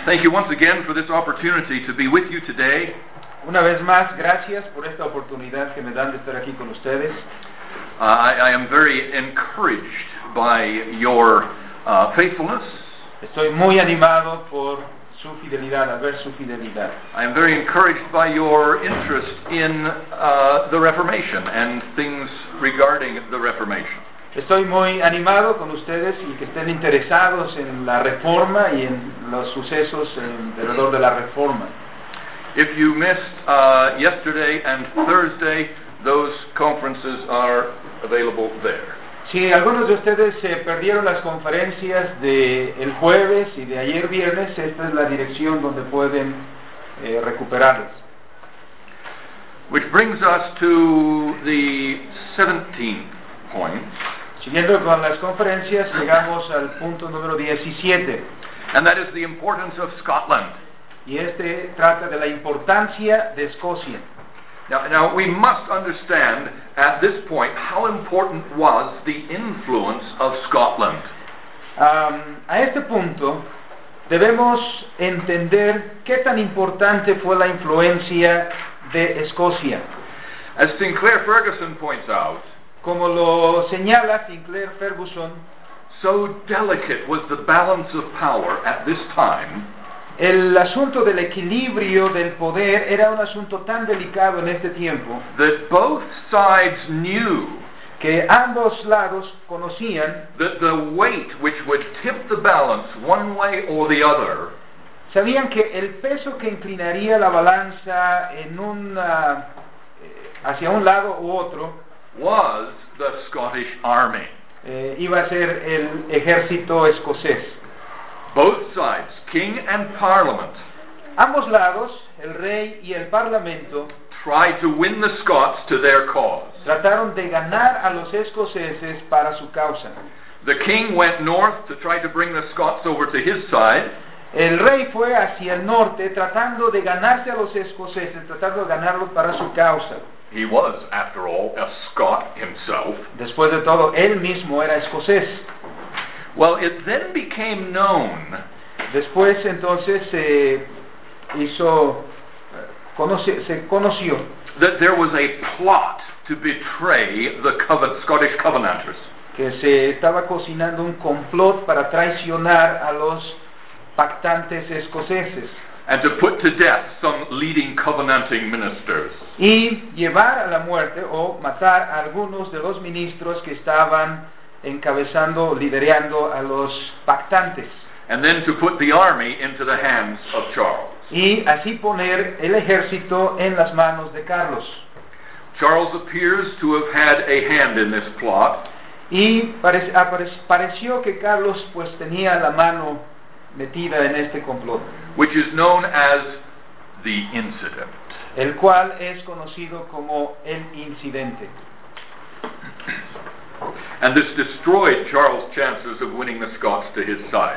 Thank you once again for this opportunity to be with you today. Una vez más, gracias por esta oportunidad que me dan de estar aquí con ustedes. I am very encouraged by your faithfulness. Estoy muy animado por su fidelidad, al ver su fidelidad. I am very encouraged by your interest in the Reformation and things regarding the Reformation. Estoy muy animado con ustedes y que estén interesados en la Reforma y en los sucesos alrededor de la Reforma. If you missed yesterday and Thursday, those conferences are available there. Si algunos de ustedes se perdieron las conferencias de el jueves y de ayer viernes, esta es la dirección donde pueden recuperarlas. Which brings us to the 17th point. Siguiendo con las conferencias, llegamos al punto número 17. And that is the importance of Scotland. Y este trata de la importancia de Escocia. Now we must understand at this point how important was the influence of Scotland. A este punto debemos entender qué tan importante fue la influencia de Escocia. As Sinclair Ferguson points out, como lo señala Sinclair Ferguson, so delicate was the balance of power at this time. El asunto del equilibrio del poder era un asunto tan delicado en este tiempo that both sides knew que ambos lados conocían that the weight which would tip the balance one way or the other sabían que el peso que inclinaría la balanza en hacia un lado u otro was the Scottish army. Iba a ser el ejército escocés. Both sides, king and parliament, ambos lados, el rey y el parlamento, tried to win the Scots to their cause. Trataron de ganar a los escoceses para su causa. The king went north to try to bring the Scots over to his side. El rey fue hacia el norte tratando de ganarse a los escoceses, tratando de ganarlos para su causa. He was, after all, a Scot himself. Después de todo, él mismo era escocés. Well, it then became known. Después, entonces, se conoció that there was a plot to betray the Scottish Covenanters. Que se estaba cocinando un complot para traicionar a los pactantes escoceses. And to put to death some leading Covenanting ministers. Y llevar a la muerte o matar a algunos de los ministros que estaban encabezando, liderando a los pactantes. And then to put the army into the hands of Charles. Y así poner el ejército en las manos de Carlos. Charles appears to have had a hand in this plot. Y pareció que Carlos pues tenía la mano metida en este complot. Which is known as the incident. El cual es conocido como el incidente. And this destroyed Charles' chances of winning the Scots to his side.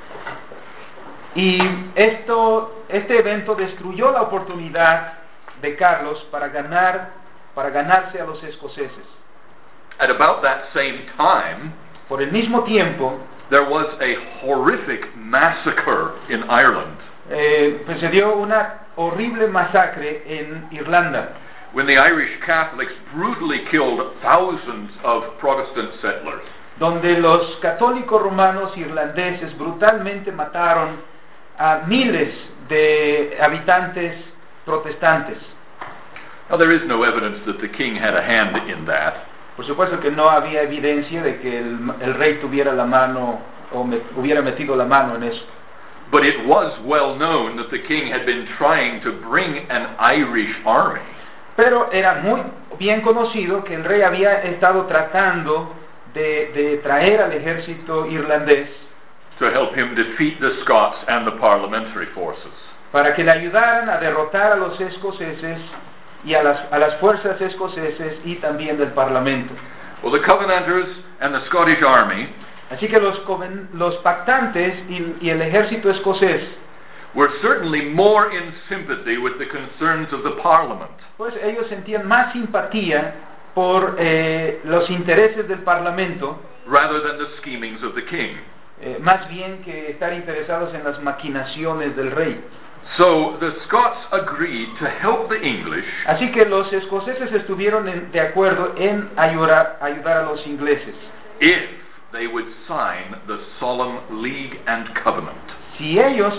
Y este evento destruyó la oportunidad de Carlos para ganarse a los escoceses. At about that same time, por el mismo tiempo, there was a horrific massacre in Ireland. Pues se dio una horrible masacre en Irlanda. When the Irish Catholics brutally killed thousands of Protestant settlers. Donde los católicos romanos irlandeses brutalmente mataron a miles de habitantes protestantes. Now there is no evidence that the king had a hand in that. Por supuesto que no había evidencia de que el rey tuviera la mano o hubiera metido la mano en eso. But it was well known that the king had been trying to bring an Irish army. Pero era muy bien conocido que el rey había estado tratando de traer al ejército irlandés to help him defeat the Scots and the parliamentary forces. Para que le ayudaran a derrotar a los escoceses y a las fuerzas escoceses y también del parlamento. Well, the Covenanters and the Scottish army, así que los pactantes y el ejército escocés were certainly more in sympathy with the concerns of the parliament. Pues ellos sentían más simpatía por los intereses del parlamento rather than the schemings of the king. más bien que estar interesados en las maquinaciones del rey. So the Scots agreed to help the English Así que los escoceses estuvieron de acuerdo en ayudar a los ingleses, if they would sign the Solemn League and Covenant. si ellos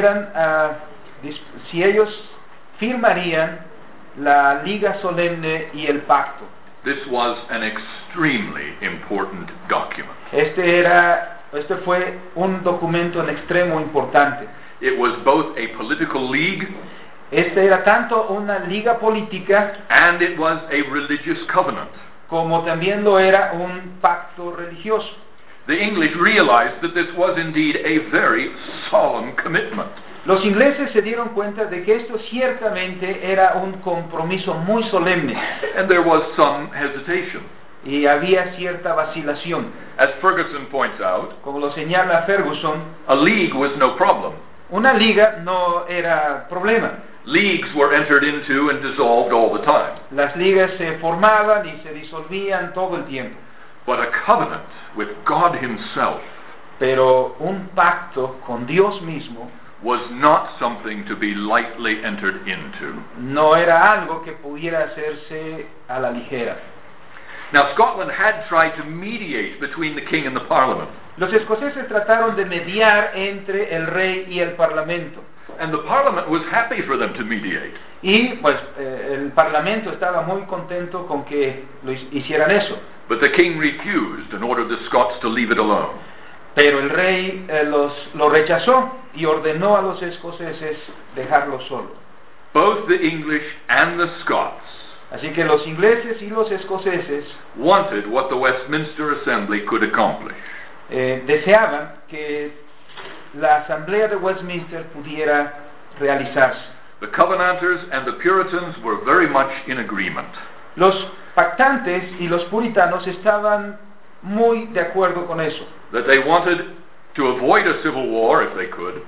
si ellos firmarían la liga solemne y el pacto. This was an extremely important document. Este fue un documento en extremo importante. It was both a political league Este era tanto una liga política and it was a religious covenant. como también lo era un pacto religioso. The English realized that this was indeed a very solemn commitment. Los ingleses se dieron cuenta de que esto ciertamente era un compromiso muy solemne And there was some hesitation. y había cierta vacilación. As Ferguson points out, Como lo señala Ferguson, a league was no problem. una liga no era problema. Leagues were entered into and dissolved all the time. Las ligas se formaban y se disolvían todo el tiempo. But a covenant with God Himself Pero un pacto con Dios mismo was not something to be lightly entered into. no era algo que pudiera hacerse a la ligera. Now, Scotland had tried to mediate between the king and the parliament, Los escoceses trataron de mediar entre el rey y el parlamento. and the parliament was happy for them to mediate. Y pues el parlamento estaba muy contento con que hicieran eso. But the king refused and ordered the Scots to leave it alone. Pero el rey lo rechazó y ordenó a los escoceses dejarlo solo. Both the English and the Scots Así que los ingleses y los escoceses wanted what the Westminster Assembly could accomplish. deseaban que la asamblea de Westminster pudiera realizarse. The Covenanters and the Puritans were very much in agreement. Los pactantes y los puritanos estaban muy de acuerdo con eso, That they wanted to avoid a civil war if they could,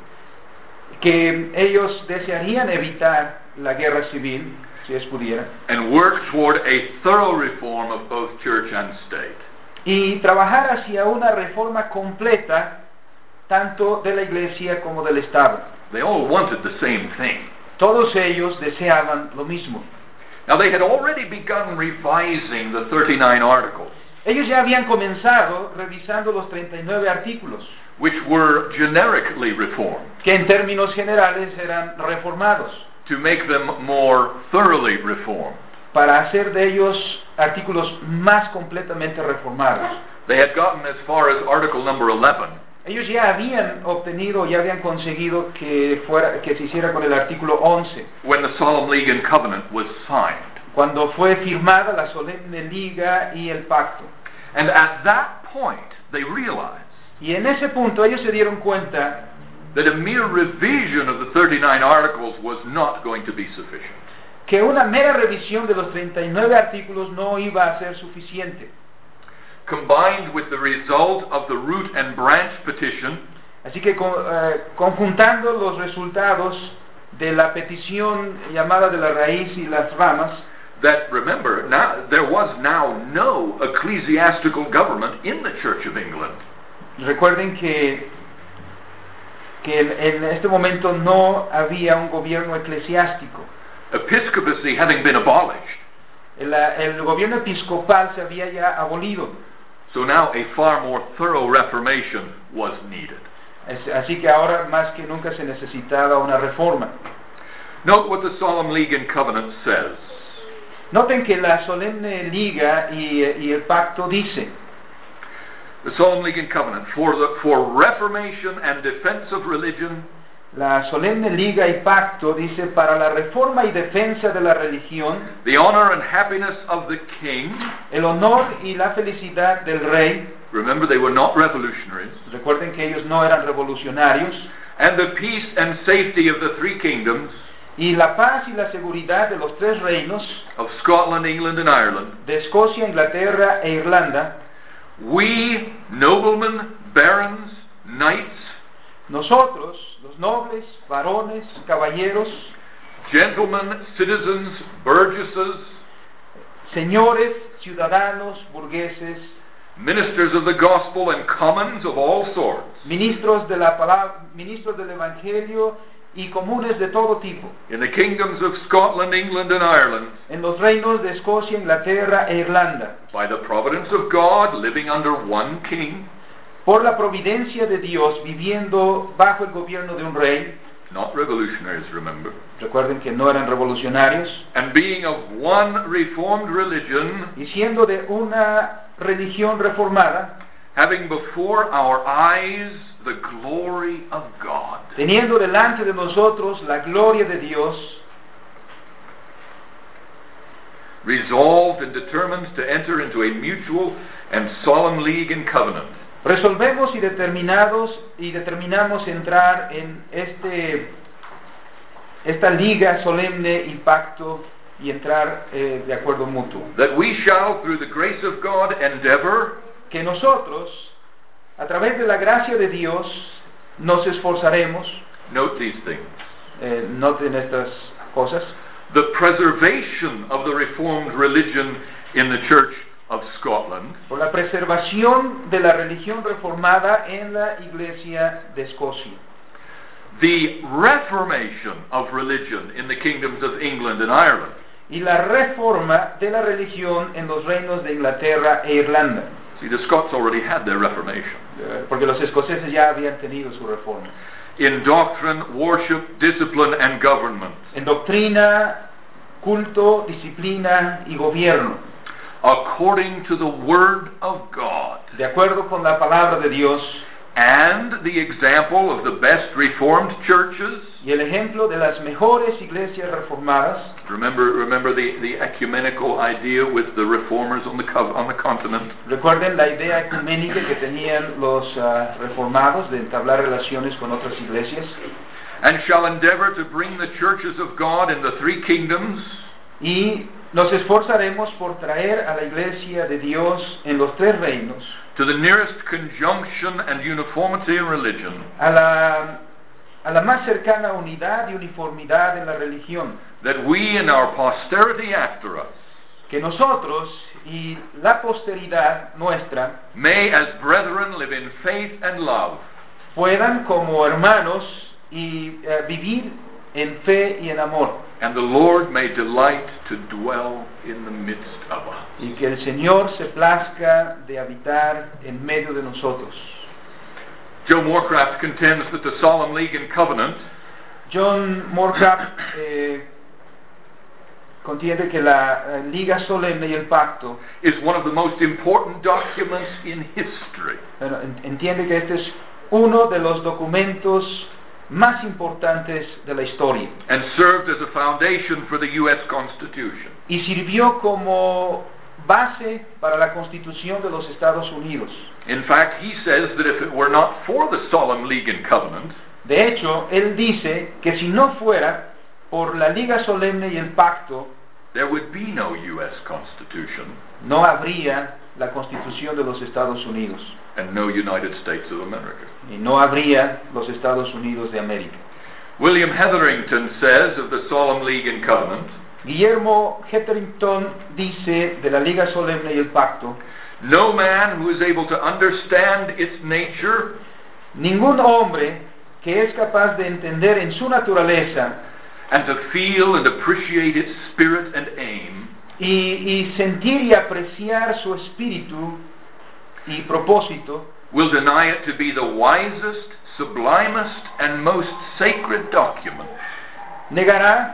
que ellos desearían evitar la guerra civil, si es pudiera, and work toward a thorough reform of both church and state. y trabajar hacia una reforma completa tanto de la iglesia como del Estado. They all wanted the same thing. Todos ellos deseaban lo mismo. Now, they had already begun revising the 39 articles, Ellos ya habían comenzado revisando los 39 artículos, which were generically reformed, que en términos generales eran reformados, to make them more thoroughly reformed. para hacer de ellos artículos más completamente reformados. They had gotten as far as article number 11, Ellos ya habían obtenido, ya habían conseguido que se hiciera con el artículo 11, when the Solemn League and Covenant was signed. cuando fue firmada la solemne liga y el pacto. And at that point, they realized Y en ese punto ellos se dieron cuenta that a mere revision of the 39 articles was not going to be sufficient. que una mera revisión de los 39 artículos no iba a ser suficiente. Combined with the result of the root and branch petition, Así que conjuntando los resultados de la petición llamada de la raíz y las ramas, that, remember, now there was now no ecclesiastical government in the Church of England. recuerden que en este momento no había un gobierno eclesiástico. Episcopacy having been abolished, El gobierno episcopal se había ya abolido. so now a far more thorough reformation was needed. Así que ahora más que nunca se necesitaba una reforma. Note what the Solemn League and Covenant says. Noten que la solemne liga y el pacto dice: The Solemn League and Covenant, for reformation and defense of religion, la solemne liga y pacto dice para la reforma y defensa de la religión, the honor and happiness of the king. el honor y la felicidad del rey. Remember, they were not revolutionaries. Recuerden que ellos no eran revolucionarios. And the peace and safety of the three kingdoms Y la paz y la seguridad de los tres reinos, of Scotland, England, and Ireland. de Escocia, Inglaterra e Irlanda, We, noblemen, barons, knights, nosotros, los nobles, varones, caballeros, gentlemen, citizens, burgesses, señores, ciudadanos, burgueses, ministers of the gospel and commons of all sorts, ministros de la palabra, ministros del evangelio y comunes de todo tipo, in the kingdoms of Scotland, England, and Ireland, en los reinos de Escocia, Inglaterra e Irlanda, by the providence of God, living under one king, por la providencia de Dios, viviendo bajo el gobierno de un rey. not revolutionaries, remember, Recuerden que no eran revolucionarios, and being of one reformed religion, y siendo de una religión reformada, having before our eyes the glory of God. teniendo delante de nosotros la gloria de Dios, Resolved and determined to enter into a mutual and solemn league and covenant, resolvemos y determinamos entrar en esta liga solemne y pacto y entrar de acuerdo mutuo. that we shall, through the grace of God, endeavor Que nosotros, a través de la gracia de Dios, nos esforzaremos, note these things, noten estas cosas, the preservation of the reformed religion in the Church of Scotland, por la preservación de la religión reformada en la Iglesia de Escocia, the reformation of religion in the kingdoms of England and Ireland. y la reforma de la religión en los reinos de Inglaterra e Irlanda, See, the Scots already had their reformation. porque los escoceses ya habían tenido su reforma. In doctrine, worship, discipline, and government, En doctrina, culto, disciplina y gobierno, according to the Word of God, de acuerdo con la palabra de Dios and the example of the best Reformed churches. y el ejemplo de las mejores iglesias reformadas. Remember the ecumenical idea with the reformers on the continent. Recuerden la idea ecuménica que tenían los reformados de entablar relaciones con otras iglesias. And shall endeavor to bring the churches of God in the three kingdoms Y nos esforzaremos por traer a la iglesia de Dios en los tres reinos to the nearest conjunction and uniformity in religion, a la más cercana unidad y uniformidad en la religión, that we and our posterity after us que nosotros y la posteridad nuestra may as brethren live in faith and love, puedan como hermanos y vivir en fe y en amor, and the Lord may delight to dwell in the midst of us. y que el Señor se plazca de habitar en medio de nosotros. Joe Morecraft contends that the Solemn League and Covenant John Morecraft contiene que la Liga Solemne y el Pacto, is one of the most important documents in history. entiende que este es uno de los documentos más importantes de la historia, And served as a foundation for the U.S. Constitution. y sirvió como base para la Constitución de los Estados Unidos. In fact, he says that if it were not for the Solemn League and Covenant, De hecho, él dice que si no fuera por la Liga Solemne y el Pacto, there would be no U.S. Constitution no habría la Constitución de los Estados Unidos, and no United States of America. y no habría los Estados Unidos de América. William Hetherington says of the Solemn League and Covenant, Guillermo Hetherington dice de la Liga Solemne y el Pacto: no man who is able to understand its nature ningún hombre que es capaz de entender en su naturaleza and to feel and appreciate its spirit and aim y sentir y apreciar su espíritu y propósito, will deny it to be the wisest, sublimest, and most sacred document negará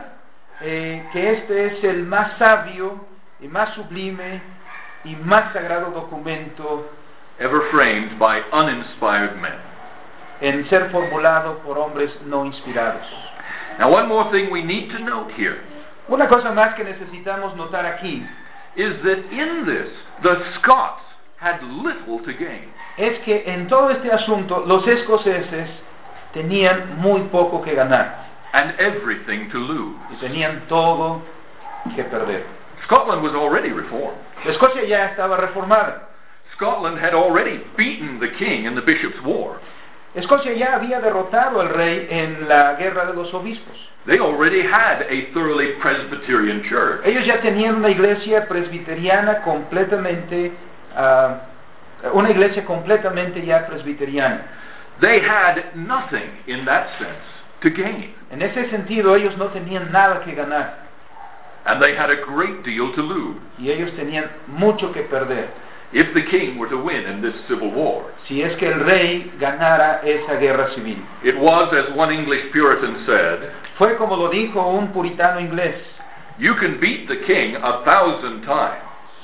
que este es el más sabio y más sublime y más sagrado documento ever framed by uninspired men. en ser formulado por hombres no inspirados. Now, one more thing we need to note here Una cosa más que necesitamos notar aquí is that in this, the Scots had little to gain. es que en todo este asunto los escoceses tenían muy poco que ganar And everything to lose. y tenían todo que perder. Scotland was already reformed. Escocia ya estaba reformada. Scotland had already beaten the king in the Bishops' War. Escocia ya había derrotado al rey en la guerra de los obispos. They already had a thoroughly Presbyterian church. Ellos ya tenían una iglesia presbiteriana completamente una iglesia completamente ya presbiteriana. They had nothing in that sense to gain, En ese sentido, ellos no tenían nada que ganar and they had a great deal to lose y ellos tenían mucho que perder if the king were to win in this civil war. si es que el rey ganara esa guerra civil. It was, as one English Puritan said, Fue como lo dijo un puritano inglés: you can beat the king 1,000 times,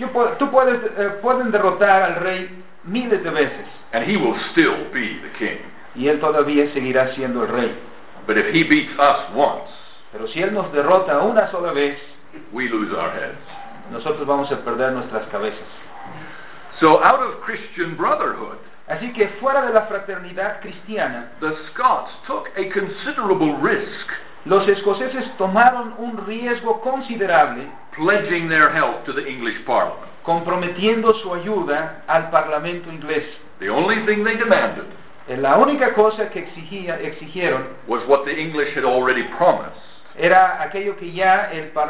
pueden derrotar al rey miles de veces and he will still be the king. y él todavía seguirá siendo el rey. But if he beats us once, Pero si él nos derrota una sola vez, we lose our heads. nosotros vamos a perder nuestras cabezas. So out of Christian brotherhood, Así que fuera de la fraternidad cristiana, the Scots took a considerable risk, los escoceses tomaron un riesgo considerable, pledging their help to the English Parliament. comprometiendo su ayuda al Parlamento inglés. The only thing they demanded La única cosa que exigieron was what the English had already promised, era aquello que ya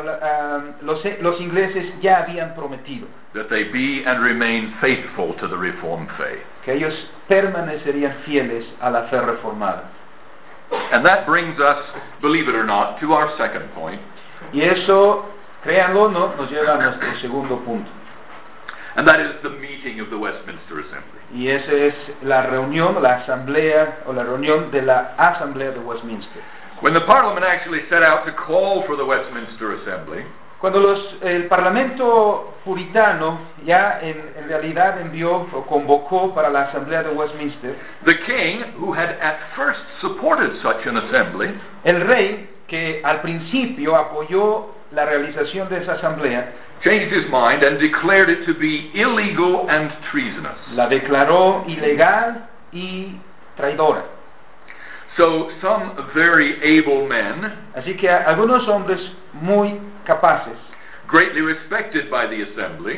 los ingleses ya habían prometido, that they be and remain faithful to the Reformed faith. que ellos permanecerían fieles a la fe reformada. And that brings us, believe it or not, to our second point, Y eso, créanlo o no, nos lleva a nuestro segundo punto. and that is the meeting of the Westminster Assembly. Y esa es la reunión, la asamblea, o la reunión de la Asamblea de Westminster. When the Parliament actually set out to call for the Westminster Assembly, Cuando el Parlamento puritano ya en realidad envió o convocó para la Asamblea de Westminster, the king, who had at first supported such an assembly, el rey, que al principio apoyó la realización de esa asamblea, changed his mind and declared it to be illegal and treasonous. la declaró ilegal y traidora. So some very able men, Así que algunos hombres muy capaces, greatly respected by the assembly,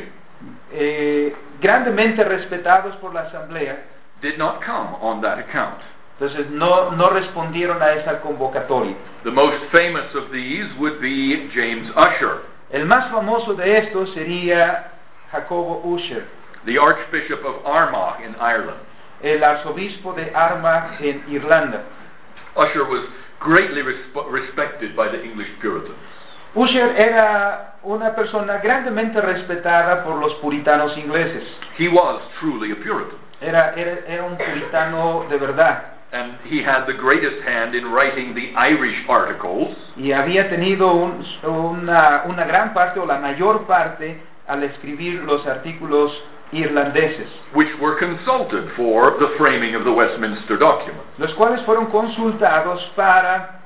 grandemente respetados por la asamblea, did not come on that account. entonces no respondieron a esa convocatoria. The most famous of these would be James Ussher, El más famoso de estos sería Jacobo Ussher, the Archbishop of Armagh in Ireland. el arzobispo de Armagh en Irlanda. Ussher was greatly respected by the English Puritans. Ussher era una persona grandemente respetada por los puritanos ingleses. He was truly a Puritan, Era un puritano de verdad. and he had the greatest hand in writing the Irish articles, Y había tenido una gran parte o la mayor parte al escribir los artículos irlandeses, which were consulted for the framing of the Westminster document. los cuales fueron consultados para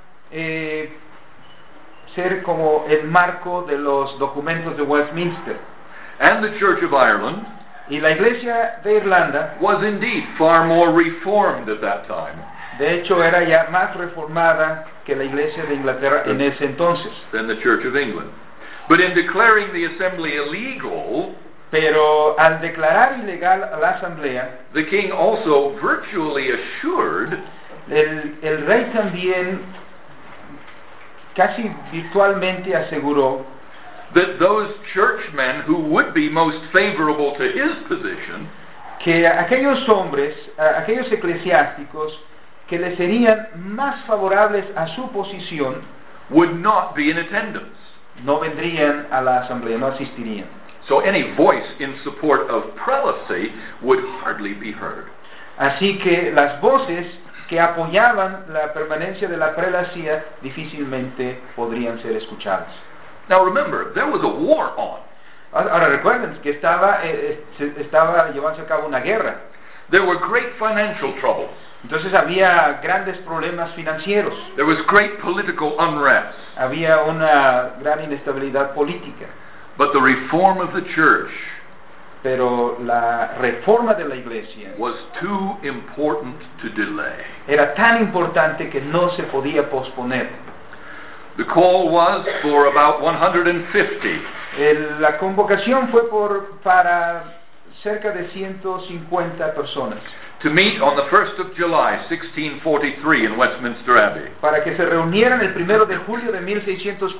ser como el marco de los documentos de Westminster. And the Church of Ireland Y la Iglesia de Irlanda, was indeed far more reformed at that time de hecho, era ya más reformada que la Iglesia de Inglaterra en ese entonces. than the Church of England. But in declaring the assembly illegal, Pero al declarar ilegal a la asamblea, the king also virtually assured el rey también casi virtualmente aseguró that those churchmen who would be most favorable to his position que aquellos hombres, aquellos eclesiásticos que le serían más favorables a su posición, would not be in attendance. no vendrían a la asamblea, no asistirían. So any voice in support of prelacy would hardly be heard. Así que las voces que apoyaban la permanencia de la prelacía difícilmente podrían ser escuchadas. Now remember, there was a war on. Ahora recuerden que estaba llevándose a cabo una guerra. There were great financial troubles. Entonces había grandes problemas financieros, There was great political unrest. había una gran inestabilidad política, But the reform of the church pero la reforma de la iglesia was too important to delay. era tan importante que no se podía posponer. The call was for about 150. La convocación fue para cerca de 150 personas, to meet on the 1st of July, 1643 in Westminster Abbey. para que se reunieran el 1 de julio de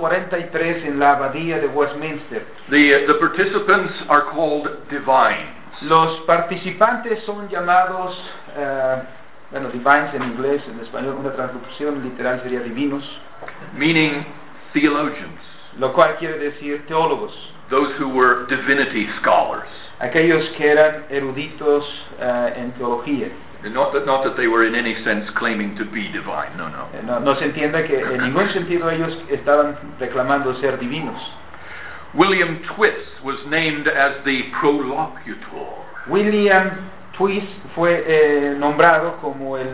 1643 en la abadía de Westminster. The participants are called divines. Los participantes son llamados, divines en inglés, en español una traducción literal sería divinos, meaning theologians, lo cual quiere decir teólogos, those who were divinity scholars. aquellos que eran eruditos en teología. Not that they were in any sense claiming to be divine, no. No se entienda que en ningún sentido ellos estaban reclamando ser divinos. William Twiss was named as the prolocutor. William Twiss fue nombrado como el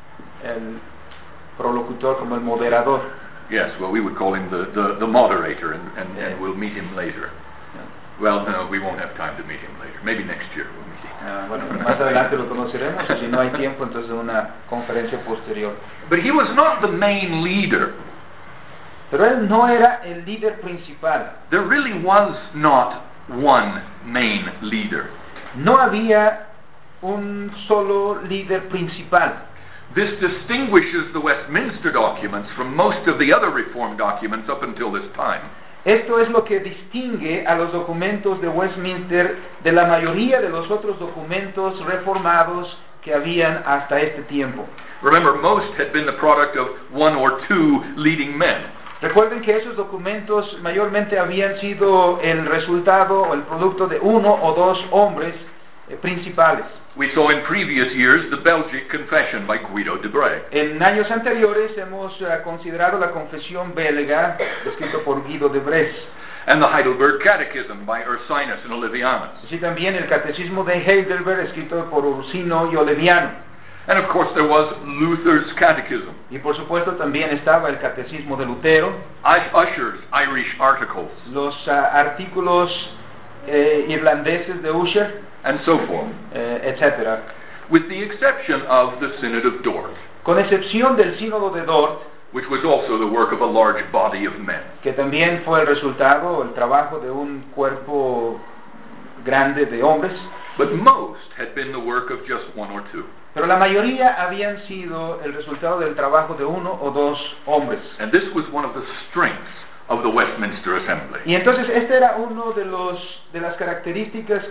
prolocutor, como el moderador. Yes, well, we would call him the moderator, and we'll meet him later. Well, no, we won't have time to meet him later. Maybe next year we'll meet him. Bueno, más adelante lo conoceremos, y si no hay tiempo, entonces una conferencia posterior. But he was not the main leader. Pero él no era el líder principal. There really was not one main leader. No había un solo líder principal. This distinguishes the Westminster documents from most of the other Reformed documents up until this time. Esto es lo que distingue a los documentos de Westminster de la mayoría de los otros documentos reformados que habían hasta este tiempo. Remember, most had been the product of one or two leading men. Recuerden que esos documentos mayormente habían sido el resultado o el producto de uno o dos hombres principales. We saw in previous years the Belgic Confession by Guido de Brès. En años anteriores hemos considerado la confesión belga, escrito por Guido de Brès. And the Heidelberg Catechism by Ursinus and Olevianus. Así también el Catecismo de Heidelberg, escrito por Ursino y Oleviano. And of course there was Luther's Catechism. Y por supuesto también estaba el Catecismo de Lutero. Ussher's Irish Articles. Los artículos irlandeses de Ussher. And so forth. Etcétera. With the exception of the Synod of Dort. Con excepción del Sínodo de Dort, which was also the work of a large body of men. Que también fue el resultado, el trabajo de un cuerpo grande de hombres. But most had been the work of just one or two. Pero la mayoría habían sido el resultado del trabajo de uno o dos hombres. And this was one of the strengths of the Westminster Assembly. Y entonces este era uno de las características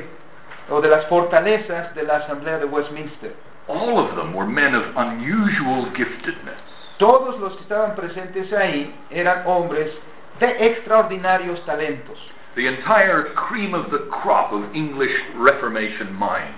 o de las fortalezas de la Asamblea de Westminster. All of them were men of unusual giftedness. Todos los que estaban presentes ahí eran hombres de extraordinarios talentos. The entire cream of the crop of English Reformation minds.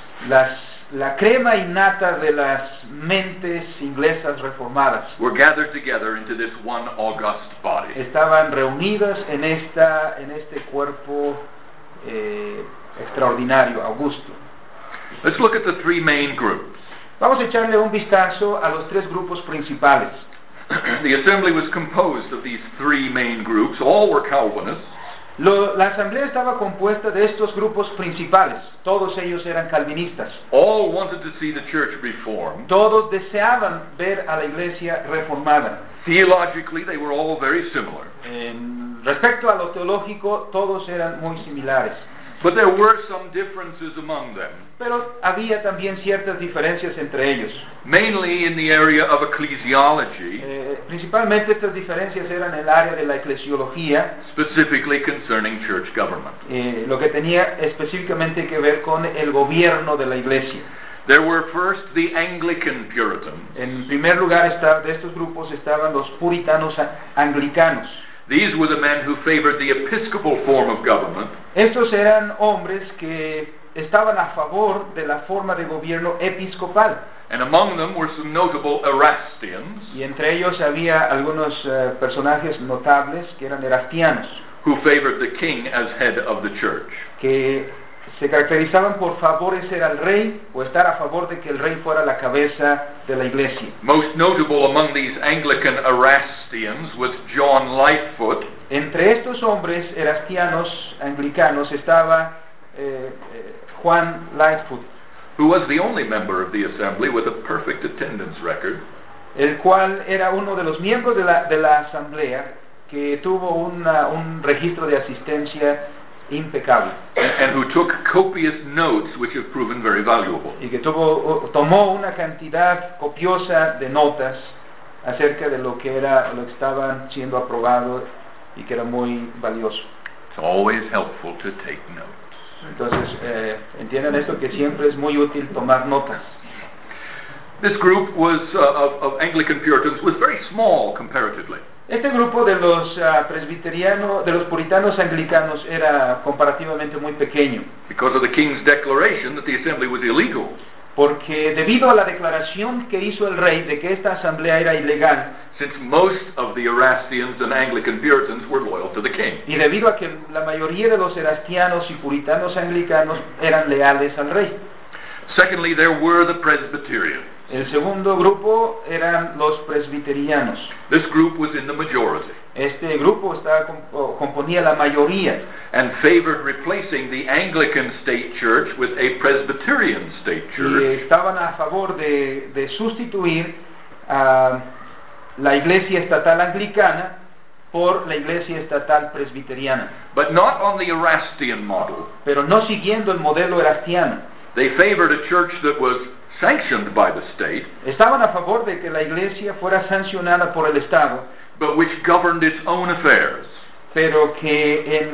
La crema innata de las mentes inglesas reformadas were gathered together into this one august body. Estaban reunidas en este cuerpo extraordinario, augusto. Let's look at the three main groups. Vamos a echarle un vistazo a los tres grupos principales. The assembly was composed of these three main groups. All were Calvinists. La asamblea estaba compuesta de estos grupos principales. Todos ellos eran calvinistas. All wanted to see the church reformed. Todos deseaban ver a la iglesia reformada. Theologically, they were all very similar. Respecto a lo teológico, todos eran muy similares. But there were some differences among them. Pero había también ciertas diferencias entre ellos. Mainly in the area of ecclesiology. Principalmente estas diferencias eran en el área de la eclesiología. Specifically concerning church government. Lo que tenía específicamente que ver con el gobierno de la iglesia. There were first the Anglican Puritans. En primer lugar de estos grupos estaban los puritanos anglicanos. These were the men who favored the episcopal form of government. Estos eran hombres que estaban a favor de la forma de gobierno episcopal. And among them were some notable Erastians. Y entre ellos había algunos personajes notables que eran erastianos. Who favored the king as head of the church. Que se caracterizaban por favorecer al rey o estar a favor de que el rey fuera la cabeza de la iglesia. Most notable among these Anglican Erastians was John Lightfoot. Entre estos hombres erastianos anglicanos estaba Juan Lightfoot, who was the only member of the assembly with a perfect attendance record. El cual era uno de los miembros de la asamblea que tuvo un registro de asistencia impecable. And who took copious notes which have proven very valuable. Y que tomó una cantidad copiosa de notas acerca de lo que estaban siendo aprobado y que era muy valioso. It's always helpful to take notes. Entonces, entiendan esto, que siempre es muy útil tomar notas. This group was of Anglican Puritans was very small comparatively. Este grupo de los presbiterianos, de los puritanos anglicanos, era comparativamente muy pequeño, Because of the king's declaration that the assembly was illegal. porque debido a la declaración que hizo el rey de que esta asamblea era ilegal, Since most of the Erastians and Anglican Puritans were loyal to the king. y debido a que la mayoría de los erastianos y puritanos anglicanos eran leales al rey. Secondly, there were the Presbyterians. El segundo grupo eran los presbiterianos. This group was in the majority Este grupo componía la mayoría and favored replacing the Anglican state church with a Presbyterian state y church. estaban a favor de sustituir a la iglesia estatal anglicana por la iglesia estatal presbiteriana, But not on the Erastian model. pero no siguiendo el modelo erastiano. They favored a church that was sanctioned by the state, Estaban a favor de que la iglesia fuera sancionada por el Estado, but which governed its own affairs. pero que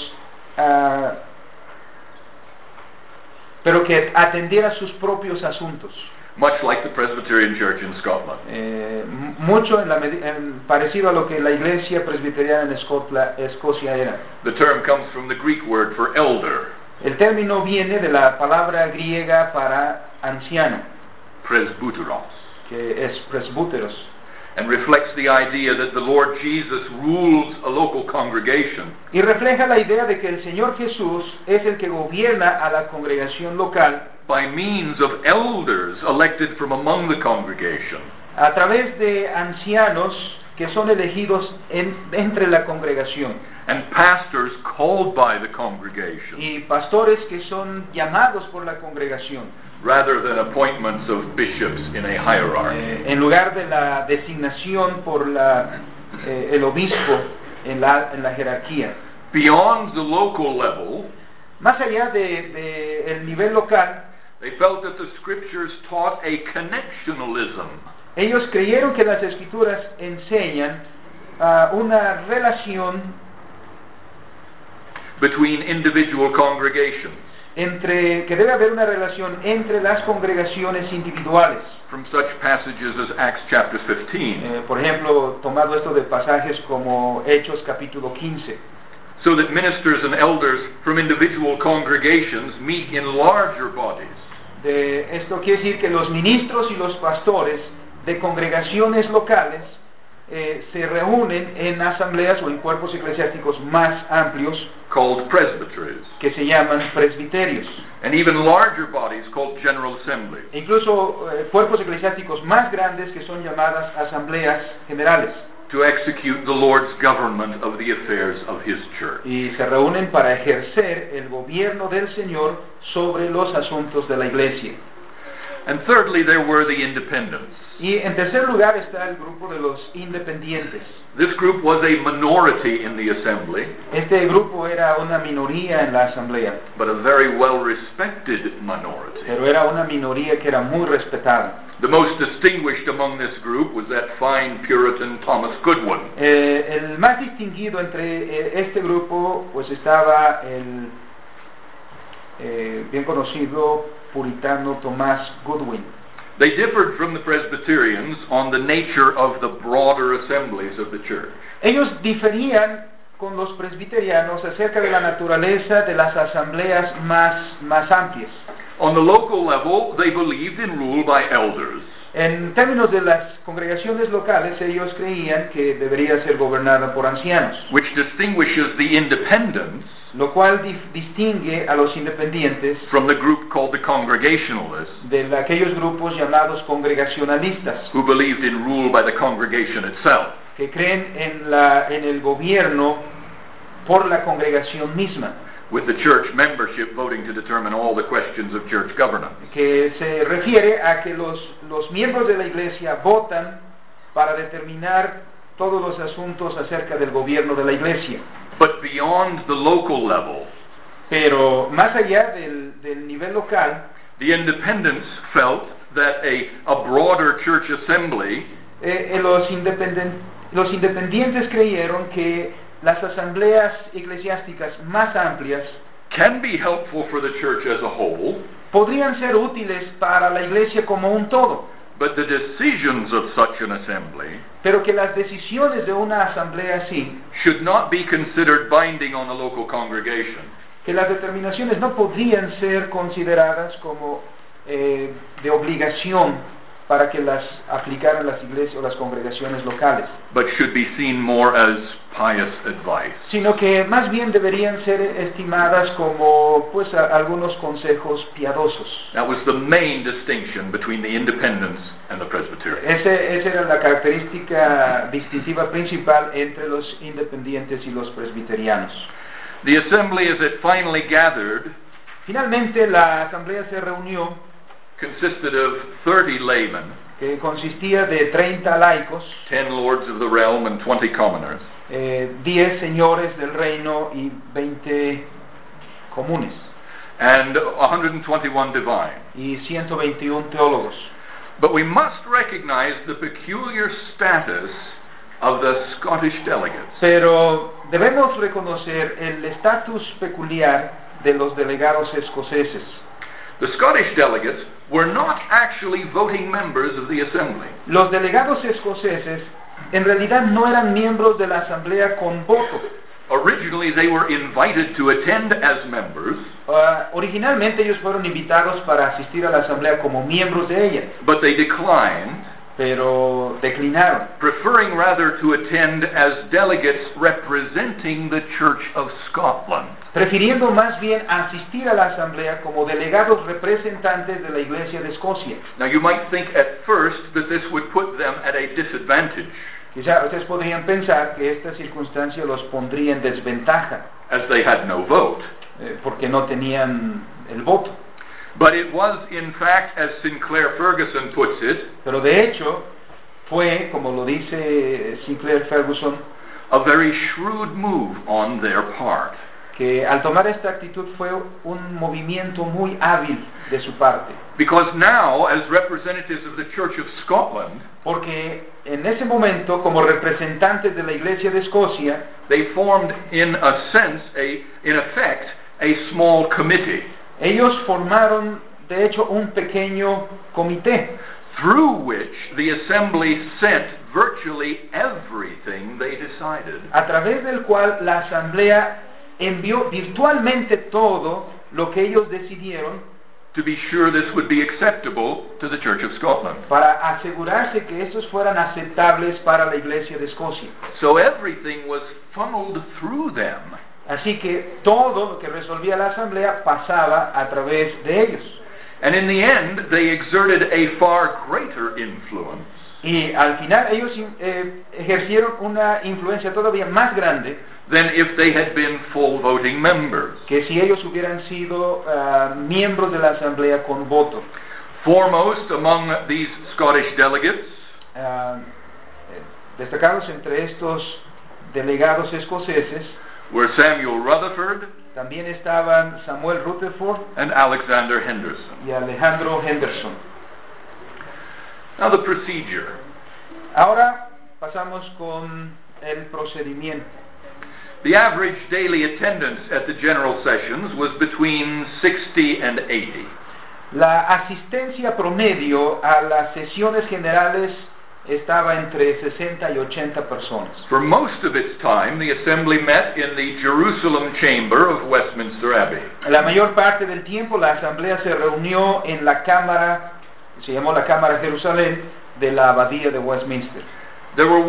atendiera sus propios asuntos. Much like the Presbyterian Church in Scotland. Mucho parecido a lo que la iglesia presbiteriana en Escocia era. The term comes from the Greek word for elder, El término viene de la palabra griega para anciano, presbyteros, que es presbúteros, and reflects the idea that the Lord Jesus rules a local congregation y refleja la idea de que el Señor Jesús es el que gobierna a la congregación local by means of elders elected from among the congregation. a través de ancianos que son elegidos entre la congregación And pastors called by the congregation, y pastores que son llamados por la congregación, rather than appointments of bishops in a hierarchy. en lugar de la designación por el obispo en la jerarquía. Beyond the local level, Más allá de el nivel local, they felt that the scriptures taught a connectionalism, ellos creyeron que las escrituras enseñan una relación between individual congregations. que debe haber una relación entre las congregaciones individuales. From such passages as Acts chapter 15, Por ejemplo, tomado esto de pasajes como Hechos capítulo 15. so that ministers and elders from individual congregations meet in larger bodies. Esto quiere decir que los ministros y los pastores de congregaciones locales se reúnen en asambleas o en cuerpos eclesiásticos más amplios Called presbyteries, que se llaman presbiterios. and even larger bodies called general assemblies. E incluso cuerpos eclesiásticos más grandes que son llamadas asambleas generales. To execute the Lord's government of the affairs of His church. Y se reúnen para ejercer el gobierno del Señor sobre los asuntos de la iglesia. And thirdly, there were the independents. Y en tercer lugar está el grupo de los independientes. This group was a minority in the assembly, Este grupo era una minoría en la asamblea, but a very well-respected minority. pero era una minoría que era muy respetada. The most distinguished among this group was that fine Puritan Thomas Goodwin. El más distinguido entre este grupo pues estaba el bien conocido puritano Thomas Goodwin. They differed from the Presbyterians on the nature of the broader assemblies of the church. Ellos diferían con los presbiterianos acerca de la naturaleza de las asambleas más amplias. On the local level, they believed in rule by elders. En términos de las congregaciones locales, ellos creían que debería ser gobernada por ancianos, Which distinguishes the independents lo cual distingue a los independientes from the group called the Congregationalists, de aquellos grupos llamados congregacionalistas, who believed in rule by the congregation itself. que creen en el gobierno por la congregación misma, With the church membership voting to determine all the questions of church governance. que se refiere a que los miembros de la iglesia votan para determinar todos los asuntos acerca del gobierno de la iglesia. But beyond the local level, Pero más allá del nivel local, the independents felt that a broader church assembly los independientes creyeron que las asambleas eclesiásticas más amplias can be helpful for the church as a whole, podrían ser útiles para la iglesia como un todo, but the decisions of such an assembly pero que las decisiones de una asamblea así, should not be considered binding on the local congregation. que las determinaciones no podrían ser consideradas como de obligación para que las aplicaran las iglesias o las congregaciones locales, But should be seen more as pious advice. sino que más bien deberían ser estimadas como pues algunos consejos piadosos. That was the main distinction between the independents and the Presbyterians. Esa era la característica distintiva principal entre los independientes y los presbiterianos. The assembly, as it finally gathered, Finalmente la asamblea se reunió, consisted of 30 laymen, que consistía de 30 laicos, 10 lords of the realm, and 20 commoners. 10 señores del reino y 20 comunes, And 121 divine. y 121 teólogos. But we must recognize the peculiar status of the Scottish delegates. Pero debemos reconocer el estatus peculiar de los delegados escoceses. The Scottish delegates were not actually voting members of the assembly. Los delegados escoceses en realidad no eran miembros de la asamblea con voto. Originally, they were invited to attend as members, Originalmente ellos fueron invitados para asistir a la asamblea como miembros de ella, but they declined, pero declinaron, preferring rather to attend as delegates representing the Church of Scotland. prefiriendo más bien asistir a la asamblea como delegados representantes de la Iglesia de Escocia. Now, you might think at first that this would put them at a disadvantage, Quizá ustedes podrían pensar que esta circunstancia los pondría en desventaja, as they had no vote. Porque no tenían el voto. But it was, in fact, as Sinclair Ferguson puts it, Pero de hecho, fue, como lo dice Sinclair Ferguson, a very shrewd move on their part. que al tomar esta actitud fue un movimiento muy hábil de su parte. Because now, as representatives of the Church of Scotland, Porque en ese momento, como representantes de la Iglesia de Escocia, they formed, in effect, a small committee, ellos formaron, de hecho, un pequeño comité, through which the assembly sent virtually everything they decided a través del cual la asamblea envió virtualmente todo lo que ellos decidieron to be sure this would be acceptable to the Church of Scotland. para asegurarse que estos fueran aceptables para la Iglesia de Escocia. So everything was funneled through them. Así que todo lo que resolvía la asamblea pasaba a través de ellos. And in the end, they exerted a far greater influence Y al final ellos ejercieron una influencia todavía más grande than if they had been full voting members. que si ellos hubieran sido miembros de la asamblea con voto. Foremost among these Scottish delegates Destacados entre estos delegados escoceses were Samuel Rutherford también estaban Samuel Rutherford and Alexander Henderson. y Alejandro Henderson. Now the procedure. Ahora pasamos con el procedimiento. The average daily attendance at the general sessions was between 60 and 80. La asistencia promedio a las sesiones generales estaba entre 60 y 80 personas. For most of its time, the assembly met in the Jerusalem chamber of Westminster Abbey. La mayor parte del tiempo la asamblea se reunió en la cámara, se llamó la Cámara Jerusalén, de la Abadía de Westminster. There were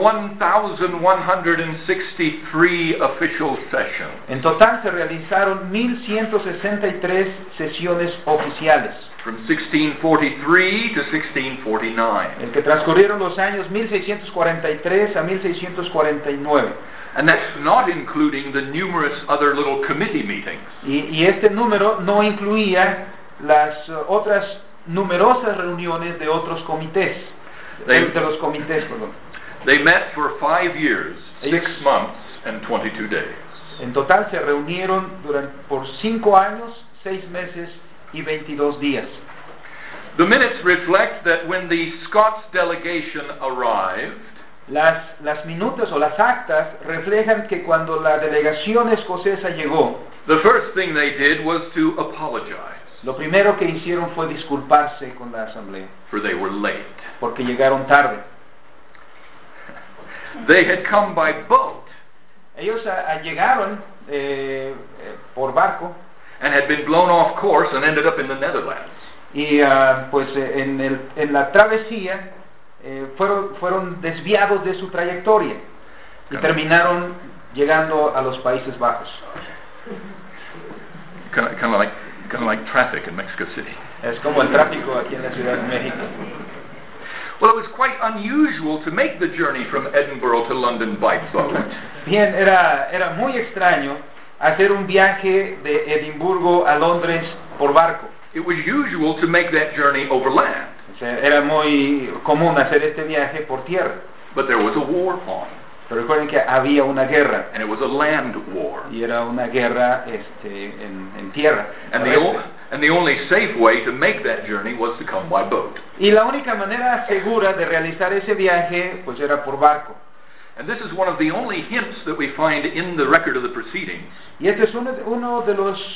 1,163 official sessions. En total se realizaron 1,163 sesiones oficiales, From 1643 to 1649. el que transcurrieron los años 1643 a 1649. And that's not including the numerous other little committee meetings. Y este número no incluía las otras numerosas reuniones de otros comités, de los comités, perdón. They met for 5 years, 6 Ellos- months, and 22 days. En total se reunieron por 5 años, 6 meses y 22 días. The minutes reflect that when the Scots delegation arrived, Las minutas o las actas reflejan que cuando la delegación escocesa llegó, The first thing they did was to apologize, Lo primero que hicieron fue disculparse con la asamblea, for they were late. porque llegaron tarde. They had come by boat Ellos llegaron por barco and had been blown off course and ended up in the Netherlands. y pues en la travesía fueron desviados de su trayectoria y terminaron llegando a los Países Bajos. Kind of like traffic in Mexico City. Es como el tráfico aquí en la Ciudad de México. Well, it was quite unusual to make the journey from Edinburgh to London by boat. Bien, era muy extraño hacer un viaje de Edimburgo a Londres por barco. It was usual to make that journey overland. O sea, era muy común hacer este viaje por tierra. But there was a war on, Pero recuerden que había una guerra, and it was a land war. y era una guerra en tierra. And the only safe way to make that journey was to come by boat. Y la única manera segura de realizar ese viaje pues era por barco. And this is one of the only hints that we find in the record of the proceedings Y este es uno de los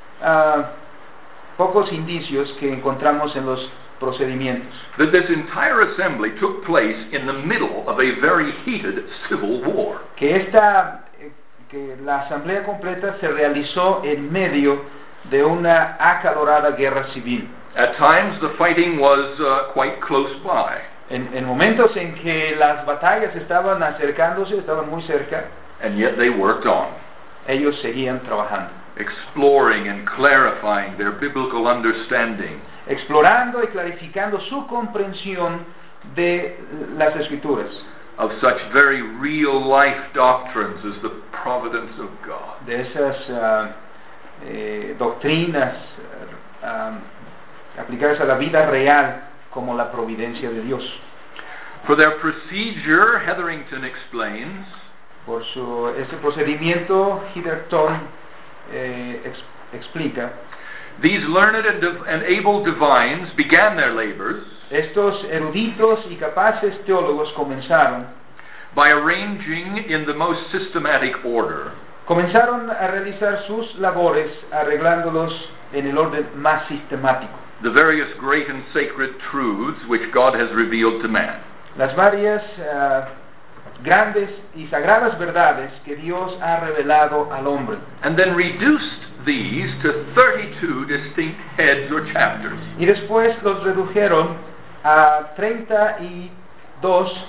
pocos indicios que encontramos en los procedimientos. that this entire assembly took place in the middle of a very heated civil war. Que la asamblea completa se realizó en medio de una acalorada guerra civil. At times the fighting was quite close by, En momentos en que las batallas estaban acercándose, estaban muy cerca, and yet they worked on, ellos seguían trabajando, exploring and clarifying their biblical understanding explorando y clarificando su comprensión de las Escrituras, of such very real life doctrines as the providence of God. de esas doctrinas aplicadas a la vida real como la providencia de Dios. For their procedure, Hetherington explains, Por ese procedimiento, Hetherington explica, these learned and able divines began their labors estos eruditos y capaces teólogos by arranging in the most systematic order comenzaron a realizar sus labores arreglándolos en el orden más sistemático, the various great and sacred truths which God has revealed to man. las varias grandes y sagradas verdades que Dios ha revelado al hombre, And then reduced these to 32 distinct heads or chapters. y después los redujeron a 32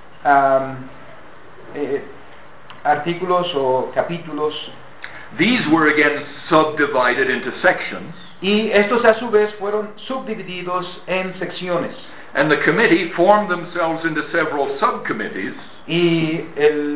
artículos o capítulos, These were again subdivided into sections, y estos a su vez fueron subdivididos en secciones, and the committee formed themselves into several subcommittees, y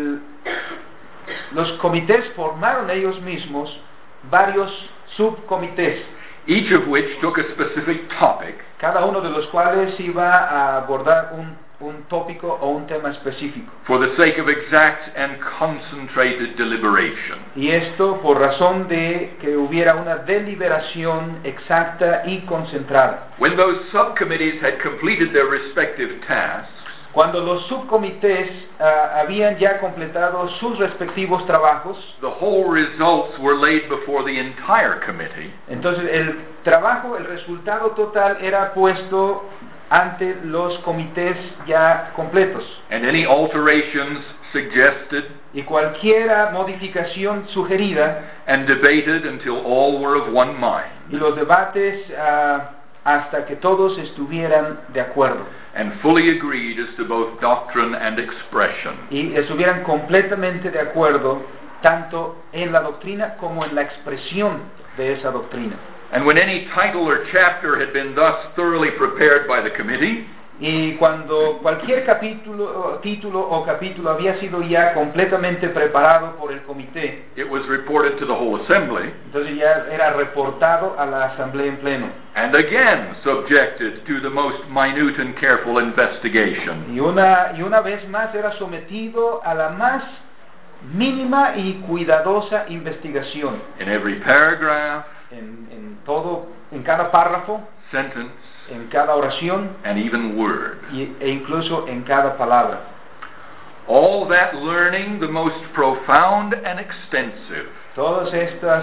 los comités formaron ellos mismos varios subcomités, each of which took a specific topic cada uno de los cuales iba a abordar un tópico o un tema específico, for the sake of exact and concentrated deliberation. y esto por razón de que hubiera una deliberación exacta y concentrada. When those subcommittees had completed their respective tasks, Cuando los subcomités habían ya completado sus respectivos trabajos, the whole results were laid before the entire committee, entonces el resultado total era puesto ante los comités ya completos, and any alterations suggested y cualquier modificación sugerida, and debated until all were of one mind, y los debates hasta que todos estuvieran de acuerdo and fully agreed as to both doctrine and expression. y estuvieran completamente de acuerdo tanto en la doctrina como en la expresión de esa doctrina. And when any title or chapter had been thus thoroughly prepared by the committee, Y cuando cualquier título o capítulo había sido ya completamente preparado por el comité, it was reported to the whole assembly, entonces ya era reportado a la asamblea en pleno, and again subjected to the most minute and careful investigation. y una vez más era sometido a la más mínima y cuidadosa investigación In every paragraph, en cada párrafo, sentence, en cada oración and even word. e incluso en cada palabra. All that learning, the most profound and extensive. Todas estas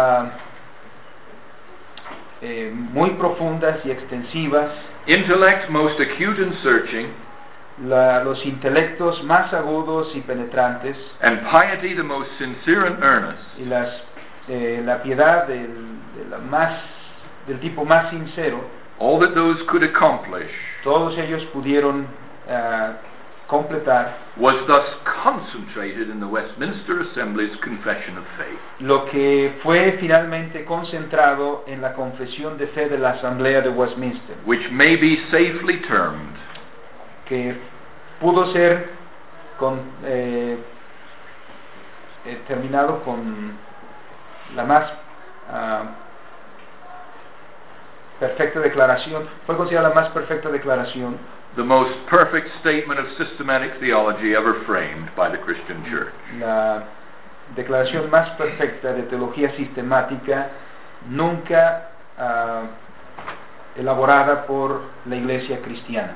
muy profundas y extensivas, Intellect most acute and searching, los intelectos más agudos y penetrantes, and piety the most sincere and earnest, y la piedad del tipo más sincero, all that those could accomplish todos ellos pudieron completar was thus concentrated in the Westminster Assembly's Confession of Faith. lo que fue finalmente concentrado en la confesión de fe de la Asamblea de Westminster, Which may be safely termed que pudo ser terminado con la más perfecta declaración, fue considerada la más perfecta declaración, the most perfect statement of systematic theology ever framed by the Christian Church. la declaración más perfecta de teología sistemática nunca elaborada por la Iglesia cristiana.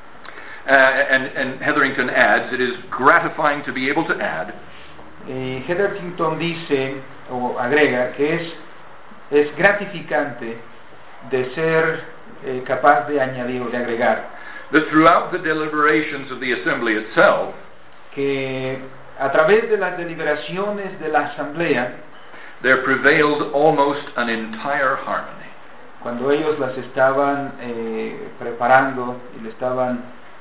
And Hetherington adds, it is gratifying to be able to add Hetherington dice, o agrega, que es gratificante de ser capaz de añadir o de agregar that throughout the deliberations of the assembly itself, que a través de las deliberaciones de la asamblea, there prevailed almost an entire harmony. cuando ellos las estaban preparando y le estaban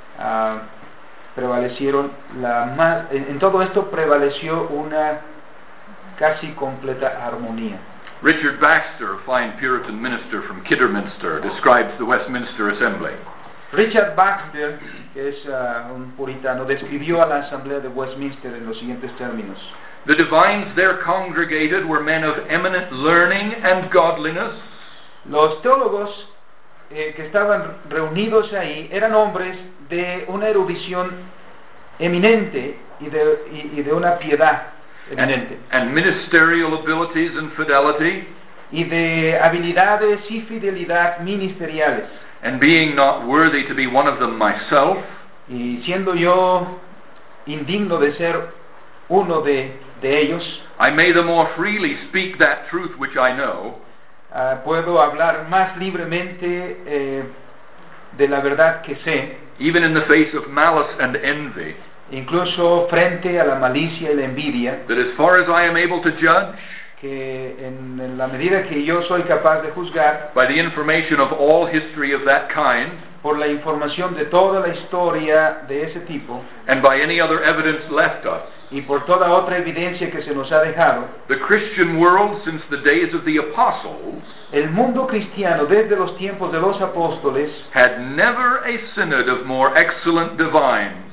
prevalecieron en todo esto prevaleció una casi completa armonía. Richard Baxter, a fine Puritan minister from Kidderminster, describes the Westminster Assembly. Richard Baxter, que es un puritano, describió a la Asamblea de Westminster en los siguientes términos: The divines there congregated were men of eminent learning and godliness, los teólogos que estaban reunidos ahí eran hombres de una erudición eminente y de una piedad eminente, and ministerial abilities and fidelity, y de habilidades y fidelidad ministeriales. and being not worthy to be one of them myself, Y siendo yo indigno de ser uno de ellos, I may the more freely speak that truth which I know, puedo hablar más libremente de la verdad que sé, even in the face of malice and envy, incluso frente a la malicia y la envidia, that as far as I am able to judge, que en la medida que yo soy capaz de juzgar, by the information of all history of that kind, por la información de toda la historia de ese tipo, and by any other evidence left us, y por toda otra evidencia que se nos ha dejado, the Christian world since the days of the apostles el mundo cristiano desde los tiempos de los apóstoles had never a synod of more excellent divines,